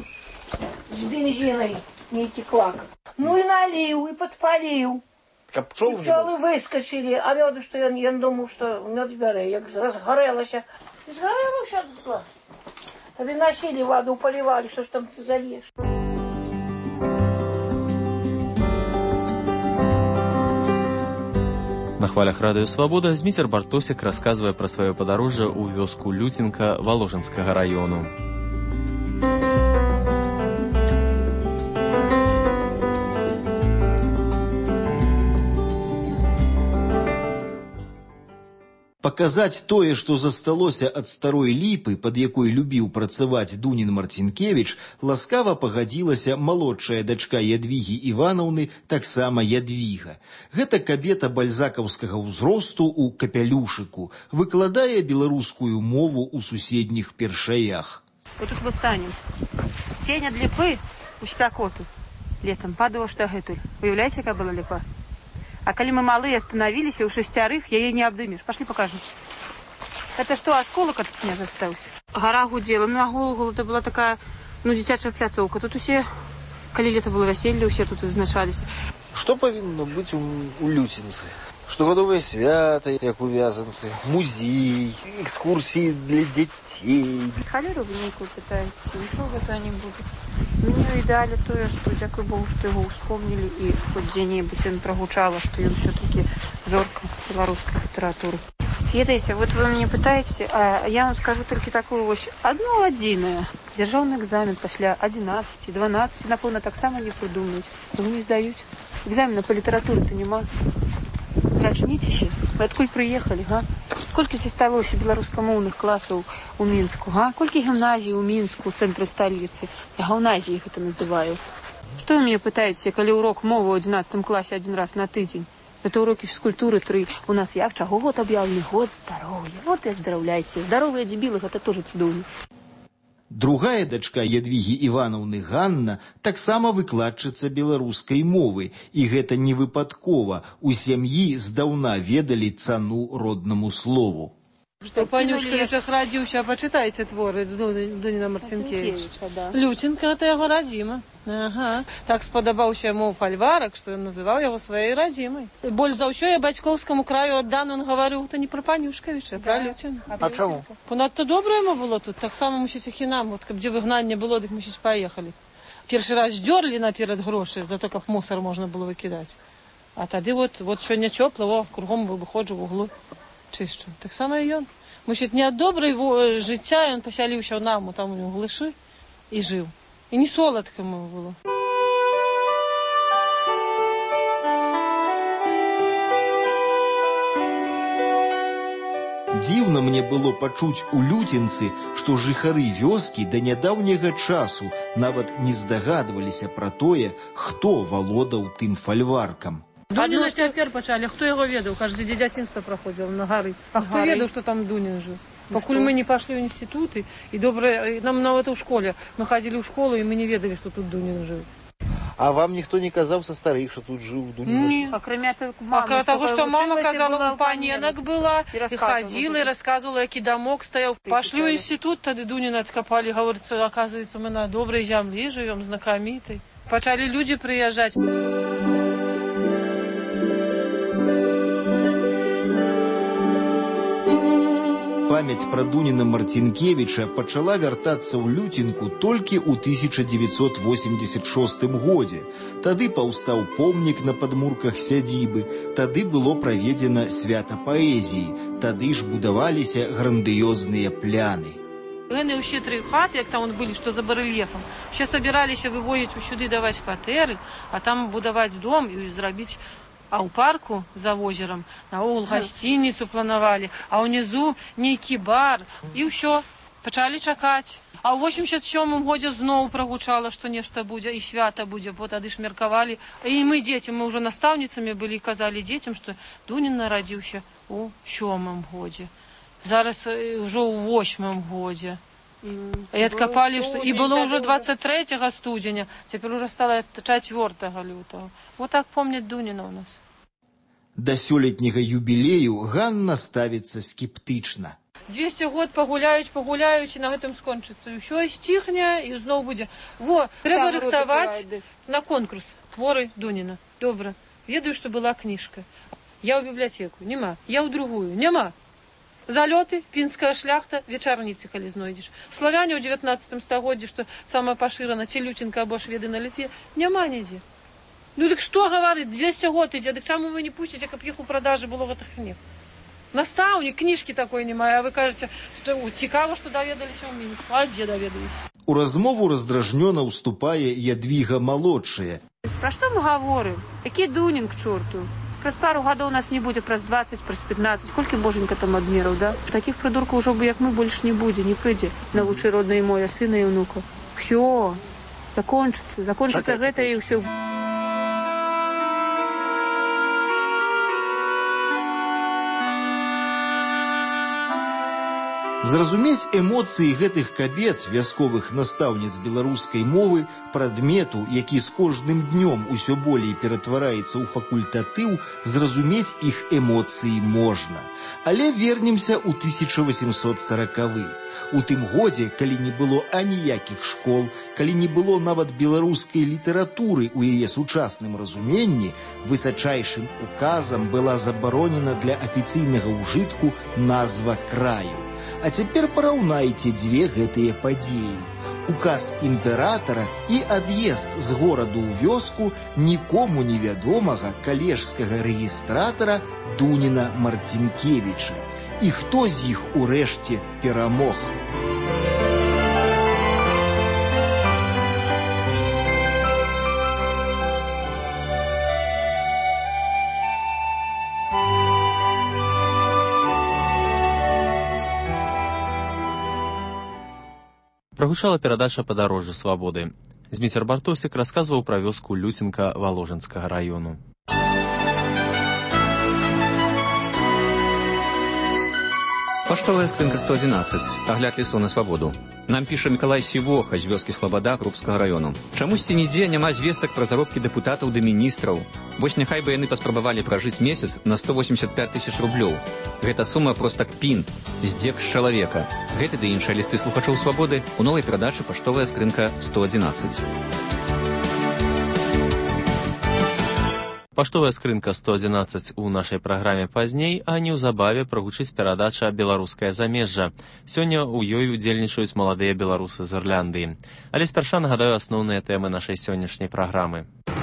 с бензиной, не текла. Ну и налил, и подпалил. Пчелы, пчелы выскочили, а меду, что я, я думал, что мед бере, як разгорелася. И сгорелася. Тогда носили воду, поливали, что ж там ты зальешь. На хвалях радыё Свабода Зміцер Бартосік расказвае пра сваё падарожжа ў вёску Люцінка Валожынскага раёну. Паказаць тое, што засталося ад старой ліпы, пад якой любіў працаваць Дунін Марцінкевіч, ласкава пагадзілася малодшая дачка Ядвігі Іванаўны, таксама Ядвіга. Гэта кабета бальзакаўскага ўзросту ў капялюшыку, выкладае беларускую мову ў суседніх першаях. Вот тут мы станем. Тень ад ліпы у спякоту летом падала што гэтуль. Уяўляеце, якая была ліпа? А коли мы малые остановились, у шестерых я ей не обдымешь. Пошли покажу. Это что, осколок от меня застался? Гора гудела. Ну, а Голгол, это была такая, ну, дзіцячая пляцоўка. Тут усе, коли лето было веселье, все тут изнашались. Что повинно быть у, у Лютинцы? Штогадовыя свята, як у вязанцы, музей, экскурсіі для дзяцей. Халеру вы нікую пытаецеся, нічога гэта не будзе. Мне ідеалі тое, што дзякуй Богу, што яго ўспомнілі і хоць дзе-небудзь ён прагучала, што ён все-таки зорка беларускай літаратуры. Ведаеце, вот вы мяне пытаеце, а я вам скажу толькі такую вось одну адзінае. Дзяржаўны экзамен пасля адзінаццаці, дванаццаці, напэўна, таксама не прыдумаюць. Яго не здаюць. Экзамена па літаратуры-то няма. Прачніцеся, вы адкуль прыехалі, га? Колькі заставалася беларускамоўных класаў у Мінску, га? Колькі гімназій у Мінску, у цэнтры сталіцы? Я гімназіі гэта называю. Што вы мяне пытаеце, калі урок мовы ў адзінаццатым класе адзін раз на тыдзень? Это уроки физкультуры тры. У нас як чаго год объявлены? Год здоровья. Вот и оздоровляйте. Здоровые дебилы, это тоже цудоўна. Другая дачка Ядвігі Іванаўны Ганна таксама выкладчыца беларускай мовы. І гэта не выпадкова. У сям'і здаўна ведалі цану роднаму слову. Что Панюшкавічах радзіўся, пачытайце творы Дуніна Марцінкевіча. Да. Лютенка, это яго радзіма. Ага. Так спадабаўся яму фальварак, што ён называў яго сваёй радзімай. Больш за ўсё я бацькоўскаму краю аддан, он гаварыў, то не пра Панюшкавіча, а пра Люціна. А чаму? Понадто добра яму было тут, таксама мусіць і нам, вот, каб дзе выгнання было, дык мусіць паехалі. Першы раз здёрлі наперад грошы, за то, каб мусор можна было выкідаць. А тады вот, вот сёння цёпла, во, кругом выходжу в углу. Чышчу. Так само і ён. Мусіць, не ад добрай жыцця ён пасяліўся ў наму, там у глышы і жыў. І не соладка яму было. Дзіўна мне было пачуць у Люцінцы, што жыхары вёскі да нядаўняга часу нават не здагадваліся пра тое, хто валодаў тым фальваркам. Дуніна цяпер пачалі, хто яго ведаў, кажа, дзе дзяцінства праходзіла на гары. А хто ведаў, што там Дунін жыў? Пакуль мы не пашлі ў інстытуты, і добра, нам нават у школе, мы хадзілі ў школу, і мы не ведалі, што тут Дунін жыў. А вам ніхто не казаў са старых, што тут жыў Дунін? Не. Акрамя таго, што мама казала, у паненак была, і хадзіла, і расказвала, які дамок стаяў. Пашлі ў інстытут, тады Дуніна адкапалі, гаворыцца, аказваецца, мы на добрай зямлі жывём, знакамітай. Пачалі людзі прыязджаць. Памяць пра Дуніна Марцінкевіча пачала вяртацца ў Люцінку толькі ў тысяча дзевяцьсот восемьдесят шостым годзе. Тады паўстаў помнік на падмурках сядзібы, тады было праведзена свята паэзіі, тады ж будаваліся грандыёзныя пляны. Гэны ўсе тры хаты, як там былі, што за барэльефам, усе сабіраліся вывозіць усюды даваць кватэры, а там будаваць дом і зрабіць. А ў парку за возерам наогул гасцініцу планавалі, а ўнізу нейкі бар, і ўсё, пачалі чакаць. А ў восемьдесят сёмым годзе зноў прагучала, што нешта будзе, і свята будзе, бо тады ж меркавалі. І мы, дзеці, мы ўжо настаўніцамі былі, казалі дзецям, што Дунін нарадзіўся у сёмым годзе. Зараз ўжо ў восьмым годзе. І адкапалі, што... І было ўжо двадцать трэцяга студзеня, цяпер ужо стала чацвёртага лютага. Вот так помняць Дуніна ў нас. Да сёлетняга юбілею Ганна ставіцца скептычна. двесце год пагуляюць, пагуляюць, і на гэтым скончыцца. І ўсё, і сціхне, і зноў будзе. Во, трэба рыхтаваць на конкурс творы Дуніна. Добра, ведаю, што была кніжка. Я ў бібліятэку, няма. Я ў другую, няма. Залёты, пінская шляхта, вечарніцы, калі знойдзеш. Славяне ў дзевятнаццатым стагоддзі, што самая пашырана, ці Люцінка або шведы на Літве, няма нідзе. Ну дык што гаварыць, двесце год ідзе, дык чаму вы не пусціце, каб іх у продажы было гэтых кніг? Настаўнік, кніжкі такой няма, а вы кажаце, што цікава, што даведаліся ў Мінску. А дзе даведаліся? У размову раздражнёна ўступае Ядвіга малодшая. Пра што мы гаворым? Які Дунін к чорту? Праз пару гадоў нас не будзе, праз двадцать, праз пятнадцать. Колькі боженька там адмераў, да? Такіх прыдуркаў ужо бы, як мы, больш не будзе, не прыйдзе навучы роднай моя сына і ўнука. Всё, закончыцца, закончыцца гэта і ўсё. Зразумець эмоцыі гэтых кабет, вясковых настаўніц беларускай мовы, прадмету, які з кожным днём усё болей ператвараецца ў факультатыў, зразумець іх эмоцыі можна. Але вернемся ў тысяча васемсот саракавы. У тым годзе, калі не было аніякіх школ, калі не было нават беларускай літаратуры ў яе сучасным разуменні, высачайшым указам была забаронена для афіцыйнага ўжытку назва краю. А цяпер параўнайце дзве гэтыя падзеі. Указ імператара і ад'езд з гораду ў вёску нікому невядомага калежскага рэгістратара Дуніна Марцінкевіча. І хто з іх урэшце перамог? Прагучала перадача «Падарожжа свабоды». Зміцер Бартосік расказваў пра вёску Люценка Валожынскага раёну. Паштовая скрынка сто адзінаццаць. Агляд лісу на свабоду. Нам піша Мікалай Сівоха з вёскі Слабада Крупскага раёну. Чамусьці нідзе няма звестак пра заробкі дэпутатаў ды міністраў. Вось няхай бы яны паспрабавалі пражыць месяц на сто восемьдесят пять тысяч рублёў. Гэта сума проста кпін, здзек з чалавека. Гэты ды іншыя лісты слухачоў свабоды у новай перадачы «Паштовая скрынка сто адзінаццаць». Паштовая скрынка сто адзінаццаць у нашай праграме пазней, а неўзабаве прагучыць перадача «Беларускае замежжа». Сёння ў ёй удзельнічаюць маладыя беларусы з Ірляндыі. Але спярша нагадаю асноўныя тэмы нашай сённяшняй праграмы.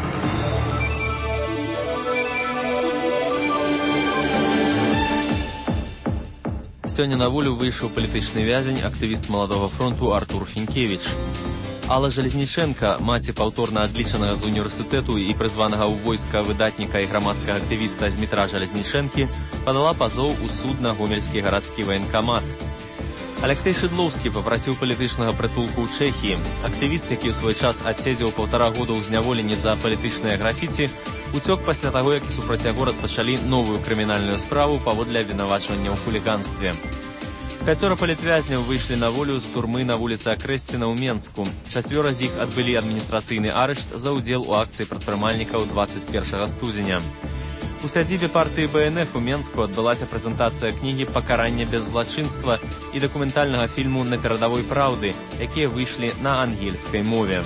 Сёння на волю выйшаў палітычны вязень, актывіст маладога фронту Артур Фінкевіч. Алла Жалезніченка, маці паўторна адлічанага з універсітэту і прызванага ў войска выдатніка і грамадскага актывіста Змітра Жалезнічэнкі, падала пазоў у суд на гомельскі гарадскі ваенкамат. Алексей Шыдлоўскі папрасіў палітычнага прытулку ў Чэхіі. Актывіст, які ў свой час адседзеў паўтара года ў зняволенні за палітычнае графіці, уцёк пасля таго, як супраць яго распачалі новую крымінальную справу паводле абвінавачвання ў хуліганстве. Пяцёра палітвязняў выйшлі на волю з турмы на вуліцы Акрэсціна ў Менску. Чацвёра з іх адбылі адміністрацыйны арышт за ўдзел у акцыі прадпрымальнікаў дваццаць першага студзеня. У сядзібе партыі Бэ Эн Эф у Менску адбылася прэзентацыя кнігі «Пакаранне без злачынства» і дакументальнага фільму «На перадавой праўды», якія выйшлі на ангельскай мове.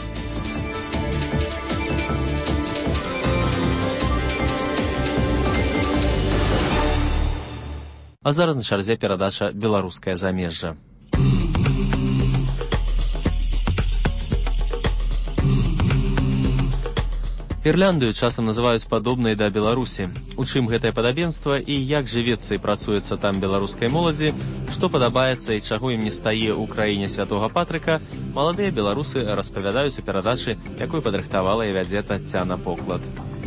А зараз на чарзе перадача «Беларускае замежжа». Ірляндыю часам называюць падобнай да Беларусі. У чым гэтае падабенства і як жывецца і працуецца там беларускай моладзі, што падабаецца і чаго ім не стае ў краіне святога Патрыка, маладыя беларусы распавядаюць у перадачы, якой падрыхтавала і вядзе Таццяна Поклад.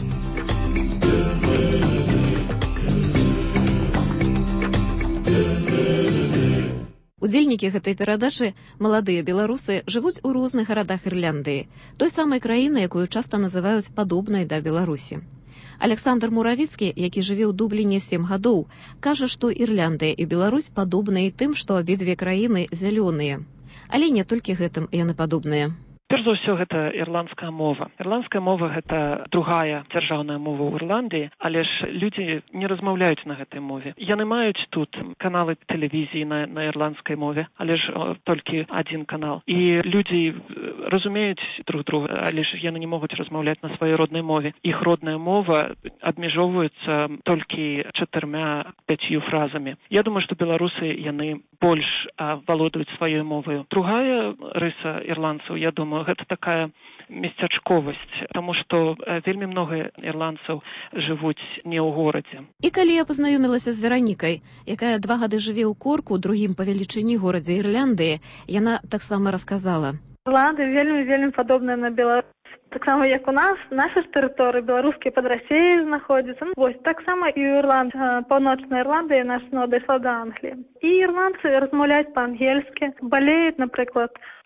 Удзельнікі гэтай перадачы, маладыя беларусы, жывуць у розных гарадах Ірландыі, той самай краіны, якую часта называюць падобнай да Беларусі. Александр Муравіцкі, які жыве ў Дубліне сем гадоў, кажа, што Ірландыя і Беларусь падобныя тым, што абедзве краіны зялёныя. Але не толькі гэтым яны падобныя. Перш за ўсё, гэта ірландская мова. Ірландская мова – гэта другая дзяржаўная мова ў Ірландыі, але ж людзі не размаўляюць на гэтай мове. Яны маюць тут каналы тэлевізіі на, на ірландскай мове, але ж о, толькі адзін канал. І людзі разумеюць друг друга, але ж яны не могуць размаўляць на сваёй роднай мове. Іх родная мова абмежоўваецца толькі чатырма-пяцью фразамі. Я думаю, што беларусы, яны больш а, валодаюць сваёй моваю. Другая рыса ірландцаў, я думаю, гэта такая месцячковасць, таму што вельмі многа ірландцаў жывуць не ў горадзе. І калі я пазнаёмілася з Веранікай, якая два гады жыве ў Корку, другім па велічыні горадзе Ірландыі, яна таксама расказала. Ірландыя вельмі-вельмі падобная на Беларусь. Таксама, як у нас, наша тэрыторыя беларускія пад Расіяй знаходзяцца. Ну, вось, таксама і ў Ірландыі, паўночная Ірландыя, наша дайшла да Англіі. І ірландцы размаўляюць па-ангельскі, балеюць, напрыклад,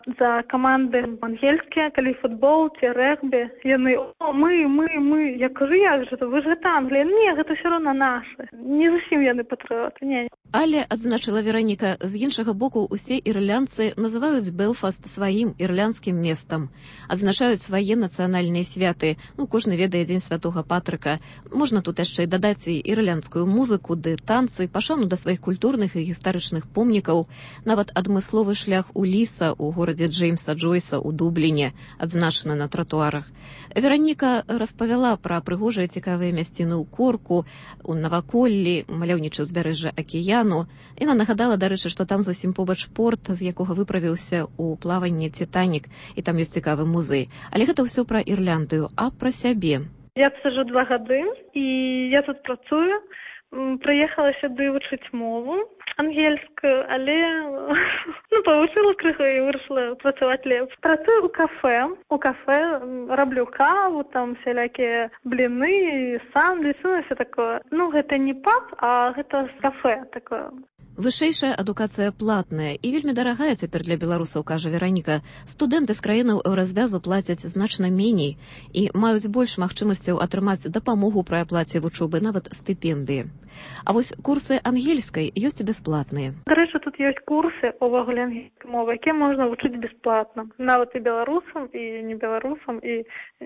за каманды ангельскія, калі футбол ці рэгбі. Яны: "О, мы, мы, мы". Я кажу: "Як же то? Вы ж гэта Англія". "Не, гэта ўсё роўна нашы". Не зусім яны патрыоты, не. Але, адзначыла Вераніка, з іншага боку усе ірландцы называюць Белфаст сваім ірландскім месцам. Адзначаюць свае нацыянальныя святы. Ну, кожны ведае дзень святога Патрыка. Можна тут яшчэ і дадаць і ірландскую музыку, ды танцы, пашану да сваіх культурных і гістарычных помнікаў, нават адмысловы шлях Уліса ў горадзе Джеймса Джойса ў Дубліне, адзначаны на тратуарах. Вераніка распавяла пра прыгожыя цікавыя мясціны ў Корку, у Наваколлі, маляўнічае ўзбярэжжа акіяну. Яна нагадала, дарэчы, што там зусім побач порт, з якога выправіўся ў плаванне Титанік, і там ёсць цікавы музей. Але гэта ўсё пра Ірландыю, а пра сябе. Я тут сижу два гады, і я тут працую. Прыехала сюды вучыць мову ангельскую, але ну, павучыла крыху і вырашыла працаваць лепш. Працую ў кафе. У кафе раблю каву, там всялякія бліны, сандвічы, ну, все такое. Ну, гэта не паб, а гэта кафе такое. Вышэйшая адукацыя платная і вельмі дарагая цяпер для беларусаў, кажа Вераніка. Студэнты з краінаў еўразвязу плацяць значна меней і маюць больш магчымасцяў атрымаць дапамогу пры аплаце вучобы, нават стыпендыі. А вось курсы ангельскай ёсць бясплатныя. Дарэчы, тут ёсць курсы увогуле ангельскай мовы, якія можна вучыць бясплатна. Нават і беларусам, і не беларусам, і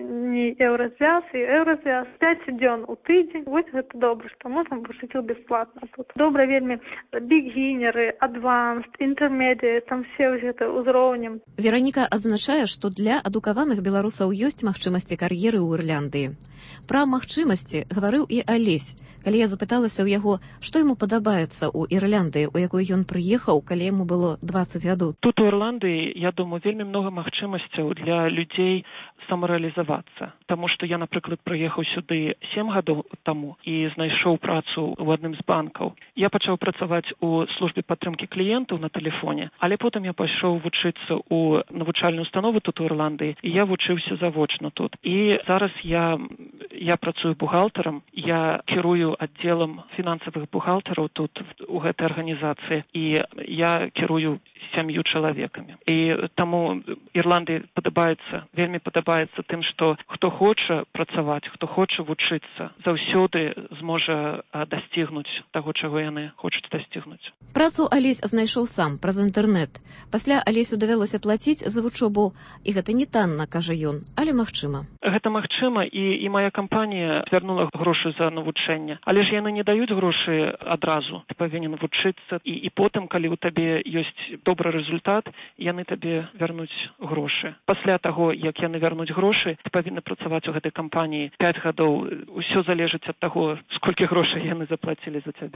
не еўразвяз, і еўразвяз. пяць дзён у тыдзень. Вось гэта добра, што можна вучыць бясплатна тут. Добра вельмі бігінеры, адванст, інтэрмедыят, там все гэта ўзроўнем. Вераніка адзначае, што для адукаваных беларусаў ёсць магчымасці кар'еры ў Ірландыі. Пра магчымасці гаварыў і Алесь, калі я запыталася ў яго, што яму падабаецца ў Ірландыі, у якой ён прыехаў, калі яму было дваццаць гадоў. Тут у Ірландыі, я думаю, вельмі многа магчымасцяў для людзей самарэалізавацца. Таму што я, напрыклад, прыехаў сюды сем гадоў таму і знайшоў працу ў адным з банкаў. Я пачаў працаваць у службе падтрымкі кліентаў на тэлефоне, але потым я пайшоў вучыцца ў навучальную установу тут у Ірландыі, і я вучыўся завочна тут. І зараз я, я працую бухгалтарам, я кірую аддзелам фінансавых бухгалтараў тут у гэтай арганізацыі, і я кірую сям'ю чалавекамі. І таму Ірландыі падабаецца, вельмі падабаецца тым, што хто хоча працаваць, хто хоча вучыцца, заўсёды зможа дасцігнуць таго, чаго яны хочуць дасцігнуць. Працу Алесь знайшоў сам праз інтэрнэт. Пасля Алесю давялося плаціць за вучобу, і гэта не танна, кажа ён, але магчыма. Гэта магчыма, і, і мая кампанія звярнула грошы за навучэнне. Але ж яны не даюць грошы адразу. Ты павінен вучыцца, і, і потым, калі ў табе ёсць добры результат, яны табе вярнуць грошы. Пасля таго, як яны вярнуць грошы, ты павінны працаваць у гэтай кампаніі пяць гадоў. Усё залежыць ад таго, сколькі грошай яны заплацілі за цябе.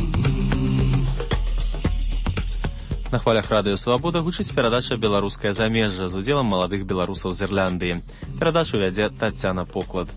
На хвалях радыё «Свабода» гучыць перадача «Беларускае замежжа» з удзелам маладых беларусаў з Ірландыі. Перадачу вядзе Тацяна Поклад.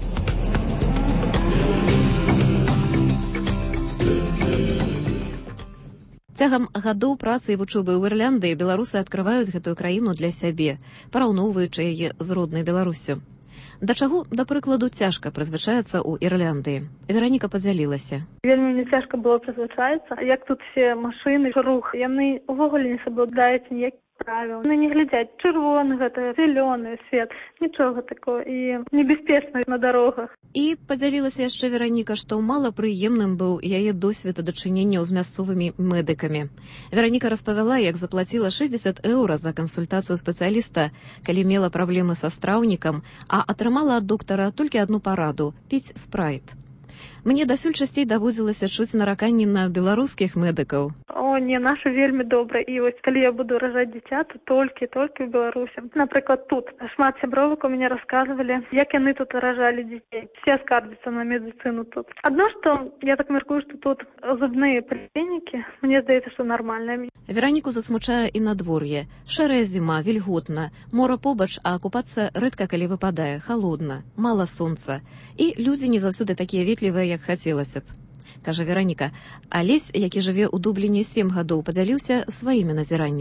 Цягам гадоў працы і вучобы ў Ірландыі беларусы адкрываюць гэтую краіну для сябе, параўноўваючы яе з роднай Беларусю. Да чаго, да прыкладу, цяжка прызвычаецца ў Ірландыі. Вераніка падзялілася. Вельмі мне цяжка было прызвычаецца. Як тут все машыны, рух, яны ўвогуле не саблюдаюць ніякіх правил. Ну, не глядзяць, чырвоны гэта, зялёны свет, нічога такого, і небяспечна на дарогах. І падзялілася яшчэ Вераніка, што малапрыемным быў яе досвед дачыненняў з мясцовымі медыкамі. Вераніка распавяла, як заплаціла шэсцьдзесят еўра за кансультацыю спецыяліста, калі мела праблемы са страўнікам, а атрымала ад доктара толькі адну параду – піць спрайт. Мне дасюль часцей даводзілася чуць нараканні на беларускіх медыкаў. О, не, нашы вельмі добра. І вось калі я буду ражаць дзіця, то толькі, толькі ў Беларусі. Напрыклад, тут шмат сябровак у мяне расказвалі, як яны тут ражалі дзяцей. Все скардзяцца на медыцыну тут. Адно, што я так мяркую, што тут зубныя паліклінікі, мне здаецца, што нармальныя. Вераніку засмучае і надвор'е. Шэрая зіма, вільготна, мора побач, а акупацыя рэдка калі выпадае, халодна, мала сонца. І людзі не заўсёды такія ветлівыя, як хацелася б. Кажа Вераніка. Алесь, які жыве ў Дубліне сем гадоў, падзяліўся сваімі назіраннямі.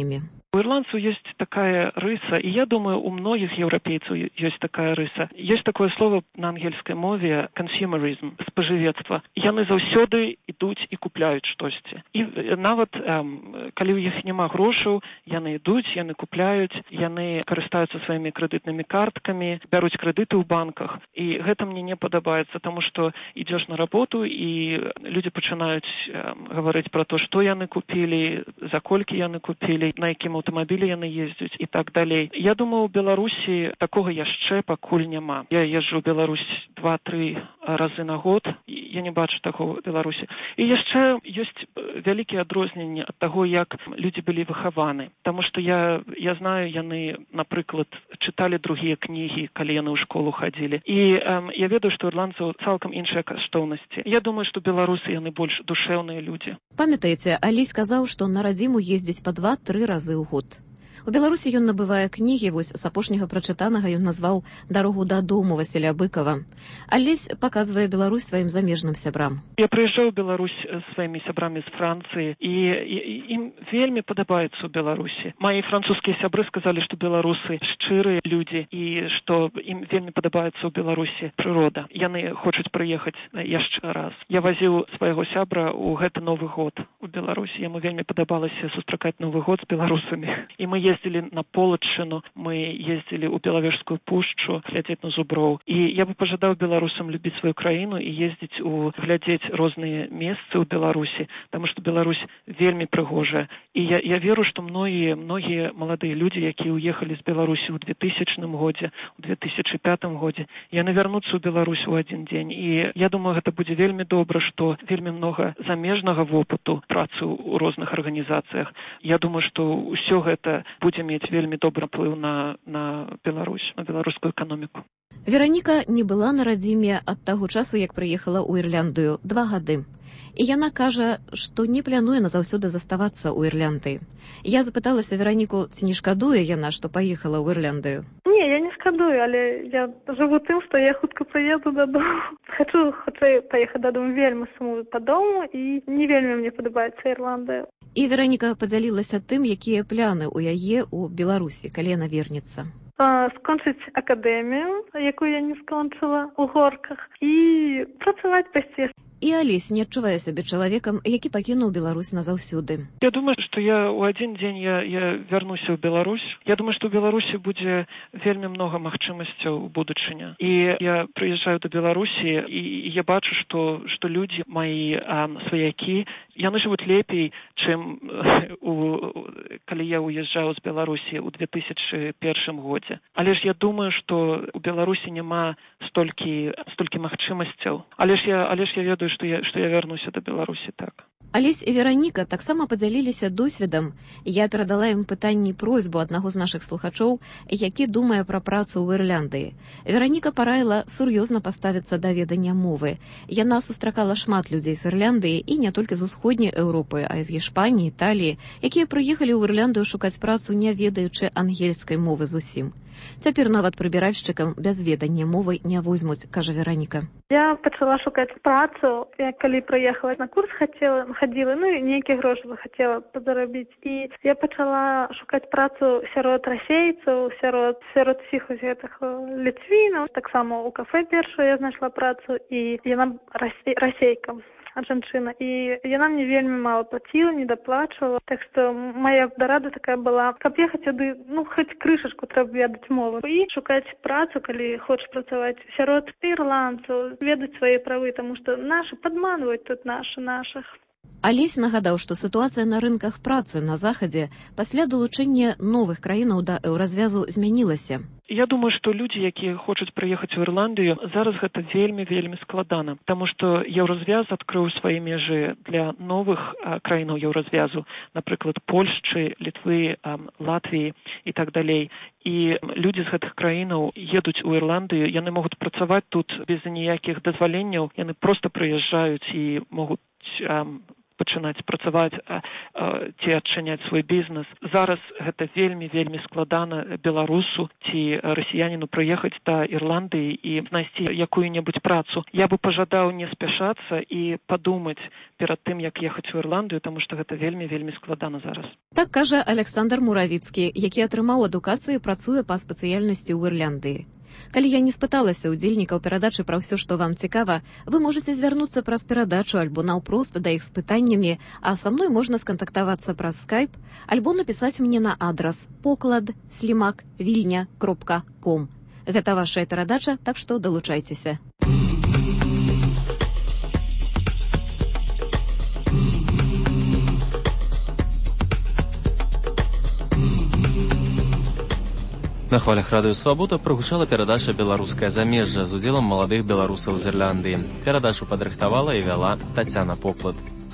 У ирландцев есть такая рыса, и я думаю, у многих европейцев есть такая рыса. Есть такое слово на ангельской мове consumerism, споживецтво. Яны заўсёды ідуць і купляюць штосьці. І нават эм, калі ў іх няма грошаў, яны ідуць, яны купляюць, яны карыстаюцца сваімі крэдытнымі карткамі, бяруць крэдыты ў банках. І гэта мне не падабаецца, таму што ідзеш на работу, і людзі пачынаюць эм, гаварыць пра то, што яны купілі, за колькі яны купілі, на якім аўтамабілі яны ездзяць і так далей. Я думаю, у Беларусі такога яшчэ пакуль няма. Я езджу ў Беларусь два-тры разы на год, я не бачу такого ў Беларусі. І яшчэ ёсць вялікія адрозненні ад таго, як людзі былі выхаваны. Таму што я, я знаю, яны, напрыклад, чыталі другія кнігі, калі яны ў школу хадзілі. І эм, я ведаю, што ірландцаў цалкам іншыя каштоўнасці. Я думаю, што беларусы яны больш душэўныя людзі. Памятаеце, Алі сказаў, што на радзіму ездзіць па два-тры разы ў год. У Беларусі ён набывае кнігі, вось з апошняга прачытанага ён назваў «Дарогу дадому» Васіля Быкова. Алесь паказвае Беларусь сваім замежным сябрам. Я прыязджаю ў Беларусь з сваімі сябрамі з Францыі, і, і ім вельмі падабаецца ў Беларусі. Мае французскія сябры сказалі, што беларусы шчырыя людзі і што ім вельмі падабаецца ў Беларусі прырода. Яны хочуць прыехаць яшчэ раз. Я вазіў свайго сябра ў гэты Новы год у Беларусі. Яму вельмі падабалася сустракаць Новы год з беларусамі. І мы ездили на Полачыну, мы ездили ў Белавежскую пушчу, глядзець на зуброў. І я бы пажадаў беларусам любіць сваю краіну і ездзіць у глядзець розныя месцы ў Беларусі, таму што Беларусь вельмі прыгожая. І я, я веру, што многія, многія маладыя людзі, якія ўехалі з Беларусі ў двухтысячным годзе, у две тысячи пятым годзе, яны вярнуцца ў Беларусь у адзін дзень. І я думаю, гэта будзе вельмі добра, што вельмі многа замежнага вопыту працы ў розных арганізацыях. Я думаю, што ўсё гэта будзе мець вельмі добры ўплыў на, на Беларусь, на беларускую эканоміку. Вераніка не была на радзіме ад таго часу, як прыехала ў Ірландыю, два гады. І яна кажа, што не плануе назаўсёды заставацца ў Ірландыі. Я запыталася Вераніку, ці не шкадуе яна, што паехала ў Ірландыю. Не, я не шкадую, але я жыву тым, што я хутка прыеду дадому. Хачу хутчэй паехаць дадому, вельмі сумую па дому, і не вельмі мне падабаецца Ірландыя. І Вераніка падзялілася тым, якія пляны ў яе ў Беларусі, калі яна вернецца. Скончыць акадэмію, якую я не скончыла, у горках, і працаваць пасці. І Алесь не адчувае сябе чалавекам, які пакінуў Беларусь назаўсёды. Я думаю, што я ў адзін дзень я, я вярнуся ў Беларусь. Я думаю, што ў Беларусі будзе вельмі многа магчымасцяў у будучыня. І я прыязджаю да Беларусі, і я бачу, што, што людзі, мои а, сваякі, яны жывуць лепей, чым у, калі я уязджаў з Беларусі ў две тысячи першым годзе. Але ж я думаю, што у Беларусі няма столькі, столькі магчымасцяў. Але ж я, але ж я ведаю, што я, што я вярнуся да Беларусі, так. Алесь і Вераніка таксама падзяліліся досведам. Я перадала ім пытанні просьбу аднаго з нашых слухачоў, які думае пра працу ў Ірландыі. Вераніка параіла сур'ёзна паставіцца да ведання мовы. Яна сустракала шмат людзей з Ірландыі і не толькі з усходняй Еўропы, а і з Гішпаніі, Італіі, якія прыехалі ў Ірландыю шукаць працу, не ведаючы ангельскай мовы зусім. Цяпер нават прыбіральшчыкам без ведання мовы не возьмуць, кажа Вераніка. Я пачала шукаць працу, я калі прыехала на курс хацела, хадзіла, ну і нейкія грошы захацела падзарабіць. І я пачала шукаць працу сярод расейцаў, сярод, сярод всіх гэтых ліцвінаў. Таксама ў кафе першую я знайшла працу, і яна расейка. Жанчына, і яна мне вельмі мала плаціла, не даплачвала. Так што моя дарада такая была, каб ехаць сюды, ну, хоць крышачку трэба ведаць мову. І шукаць працу, калі хочаш працаваць сярод ірландцаў, ведаць свае правы, таму што нашы падманваюць тут нашы нашых. Алесь нагадаў, што сітуацыя на рынках працы на захадзе пасля далучэння новых краінаў да еўразвязу змянілася. Я думаю, што людзі, якія хочуць прыехаць у Ірландыю, зараз гэта вельмі-вельмі складана, таму што еўразвяз адкрыў свае межы для новых а, краінаў еўразвязу, напрыклад, Польшчы, Літвы, а, Латвіі і так далей. І людзі з гэтых краінаў едуць у Ірландыю, яны могуць працаваць тут без ніякіх дазваленняў, яны проста прыязджаюць і могуць а, пачынаць працаваць ці адчыняць свой бізнес. Зараз гэта вельмі вельмі складана беларусу ці расіяніну прыехаць да Ірландыі і знайсці якую-небудзь працу. Я бы пажадаў не спяшацца і падумаць перад тым, як ехаць у Ірландыю, таму што гэта вельмі вельмі складана зараз. Так кажа Александр Муравіцкі, які атрымаў адукацыю і працуе па спецыяльнасці ў Ірландыі. Калі я не спыталася ўдзельнікаў перадачы пра ўсё, што вам цікава, вы можаце звярнуцца праз перадачу альбо наўпрост да іх з пытаннямі, а са мной можна скантактавацца праз скайп, альбо напісаць мне на адрас поклад слімак вільня кропка ком. Гэта вашая перадача, так што далучайцеся. На хвалях радыё «Свабода» прагучала перадача «Беларускае замежжа» з удзелам маладых беларусаў з Ірландыі. Перадачу падрыхтавала і вяла Тацяна Поклад.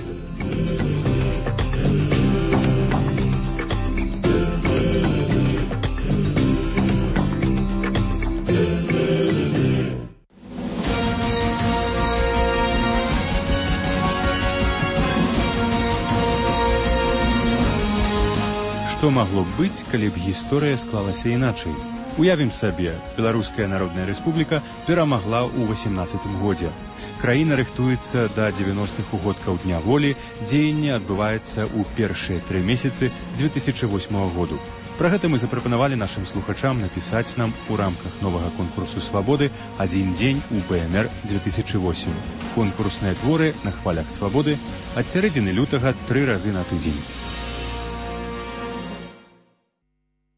Што магло б быць, калі б гісторыя склалася іначай? Уявім сабе, Беларуская Народная Рэспубліка перамагла ў васемнаццатым годзе. Краіна рыхтуецца да дзевяностых угодкаў Дня волі, дзеянне адбываецца ў першыя тры месяцы дзве тысячы восьмага году. Пра гэта мы запрапанавалі нашым слухачам напісаць нам у рамках новага конкурсу «Свабоды» «Адзін дзень у БНР дзве тысячы восем». Конкурсныя творы на хвалях «Свабоды» ад сярэдзіны лютага тры разы на тыдзень.